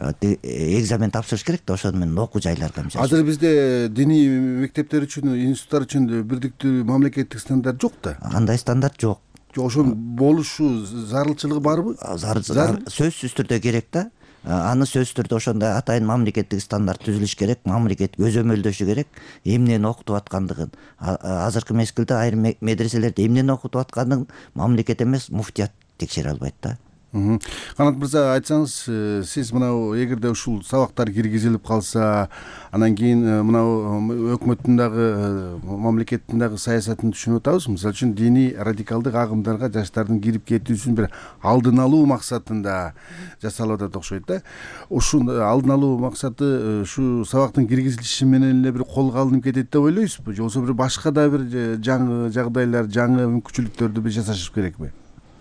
S20: экзамен тапшырыш керек да, ошону менен окуу жайларга.
S8: Азыр бизде диний мектептер үчүн, институттар үчүн бирдиктүү мамлекеттик стандарт жок да.
S20: Андай стандарт жок.
S8: Ошон болушу зарылчылыгы барбы?
S20: Сөзсүз түрдө керек да. Аны сөзсүз түрдө ошондой атайын мамлекеттик стандарт түзүлүш керек, мамлекет көзөмөлдөшү керек, эмнени окутуп аткандыгын. Азыркы мезгилде айрым медреселерде эмнени окутуп аткандыгын мамлекет эмес, муфтият текшере албайт да.
S8: Канат мырза, айтсаңыз, сиз мынау эгерде ушул сабактар киргизилип калса, анан кийин мынау өкмөттүн дагы, мамлекеттин дагы саясатын түшүнүп атабыз. Мисалы үчүн диний радикалдык агымдарга жаштардын кирип кетүүсүн бир алдын алуу максатында жасалып атат окшойт да. Ушул алдын алуу максаты ушу сабактын киргизилиши менен эле бир колго алынып кетет деп ойлойсузбу? Же болбосо бир башка да бир жаңы жагдайлар, жаңы мүмкүнчүлүктөрдү бир жасашып керекпи?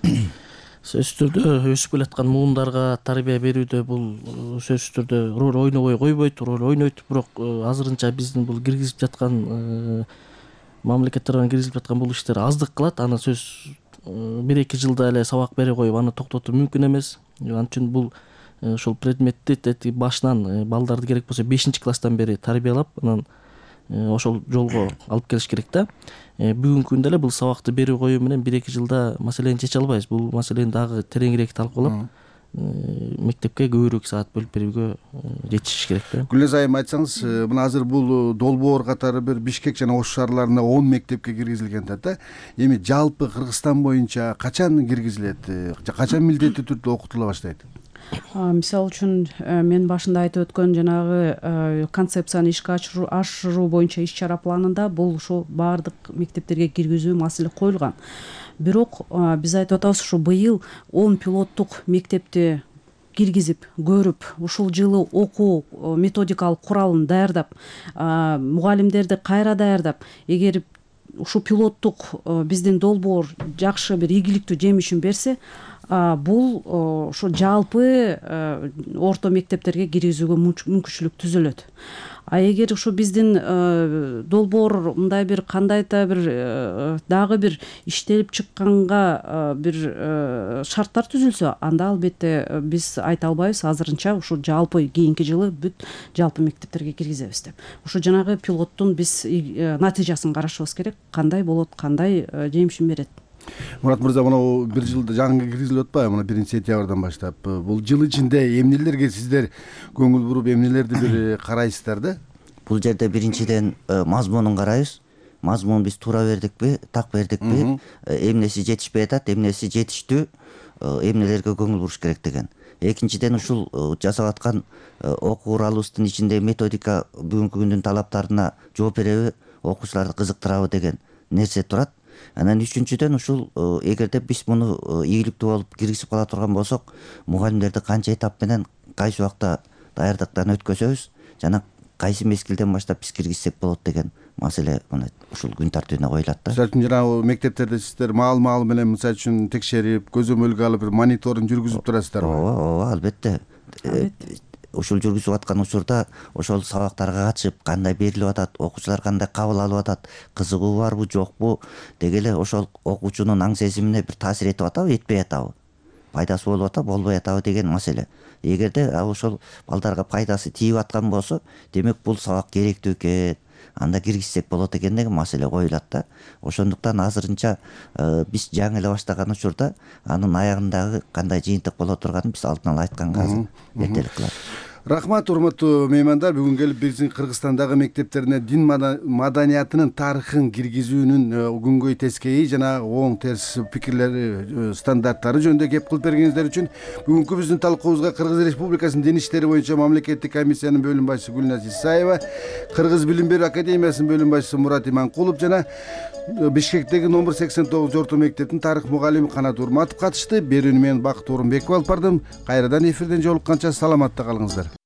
S21: Сөзсүз түрдө өсүп келаткан муундарга тарбия берүүдө бул сөзсүз түрдө роль ойнобой койбойт, роль ойнойт. Бирок азырынча биздин бул киргизип жаткан мамлекет тарабынан киргизип жаткан бул иштер аздык кылат. Аны сөз бир эки жылда эле сабак бере коюп аны токтотуу мүмкүн эмес. Ал үчүн бул ошол предметти башынан балдарды керек болсо бешинчи класстан бери тарбиялап, анан ошол жолго алып келиш керек да. Бүгүнкү күндө эле бул сабакты бере коюу менен бир эки жылда маселени чече албайбыз. Бул маселени дагы тереңирээк талкуулап, мектепке көбүрөөк саат бөлүп берүүгө жетишиш керек да.
S8: Гүлназ айым, айтсаңыз, мына азыр бул долбоор катары бир Бишкек жана Ош шаарларында он мектепке киргизилген да. Эми жалпы Кыргызстан боюнча качан киргизилет? Качан милдеттүү түрдө окутула баштайт?
S10: Мисалы үчүн мен башында айтып өткөн жанагы концепцияны ишке ашыруу боюнча иш чара планында бул ушул баардык мектептерге киргизүү маселе коюлган. Бирок биз айтып атабыз, ушу быйыл он пилоттук мектепти киргизип көрүп, ушул жылы окуу методикалык куралын даярдап, мугалимдерди кайра даярдап, эгер ушул пилоттук биздин долбоор жакшы бир ийгиликтүү жемишин берсе, бул ошо жалпы орто мектептерге киргизүүгө мүмкүнчүлүк түзүлөт. А эгер ушу биздин долбоор мындай бир кандайда бир дагы бир иштелип чыкканга бир шарттар түзүлсө, анда албетте биз айта албайбыз азырынча ушу жалпы кийинки жылы бүт жалпы мектептерге киргизебиз деп. Ушу жанагы пилоттун биз натыйжасын карашыбыз керек, кандай болот, кандай жемишин берет.
S8: Мурат мырза, мына бир жылда жаңы киргизилип атпайбы? Мына биринчи сентябрдан баштап бул жыл ичинде эмнелерге сиздер көңүл буруп, эмнелерди бир карайсыздар да?
S20: Бул жерде биринчиден мазмунун карайбыз. Мазмун биз туура бердикпи, так бердикпи, эмнеси жетишпей атат, эмнеси жетиштүү, эмнелерге көңүл буруш керек деген. Экинчиден ушул жасап аткан окуу куралыбыздын ичинде методика бүгүнкү күндүн талаптарына жооп береби, окуучуларды кызыктырабы деген нерсе турат. Анан үчүнчүдөн ушул эгерде биз муну ийгиликтүү болуп киргизип кала турган болсок, мугалимдерди канча этап менен кайсы убакта даярдыктан өткөзөбүз жана кайсы мезгилден баштап биз киргизсек болот деген маселе мына ушул күн тартибине коюлат да.
S8: Мисалы үчүн жанагы мектептерде сиздер маал-маал менен мисалы үчүн текшерип, көзөмөлгө алып, бир мониторинг жүргүзүп турасыздарбы?
S20: Ооба, ооба, албетте. Ушул жүргүзүп аткан учурда ошол сабактарга катышып, кандай берилип атат, окуучулар кандай кабыл алып атат, кызыгуу барбы, жокпу, деги эле ошол окуучунун аң сезимине бир таасир этип атабы, этпей атабы, пайдасы болуп атабы, болбой атабы деген маселе. Эгерде ошол балдарга пайдасы тийип аткан болсо, демек бул сабак керектүү экен, анда киргизсек болот экен деген маселе коюлат да. Ошондуктан азырынча биз жаңы эле баштаган учурда анын аягындагы кандай жыйынтык боло турганын биз алдын ала айтканга азыр эртерээк кылат.
S8: Рахмат, урматтуу меймандар. Бүгүн келип биздин Кыргызстандагы мектептерине дин маданиятынын тарыхын киргизүүнүн күнгөй тескейи жана оң терс пикирлери, стандарттары жөнүндө кеп кылып бергениңиздер үчүн бүгүнкү биздин талкуубузга Кыргыз Республикасынын Дин иштери боюнча мамлекеттик комиссиянын бөлүм башчысы Гүлназ Исаева, Кыргыз Билим берүү академиясынын бөлүм башчысы Мурат Иманкулов жана Бишкектеги номер сексен тогуз орто мектептин тарых мугалими Канат Урматов катышты. Берүүнү мен Бакыт Орунбеков алып бардым. Кайрадан эфирден жолукканча саламатта калыңыздар.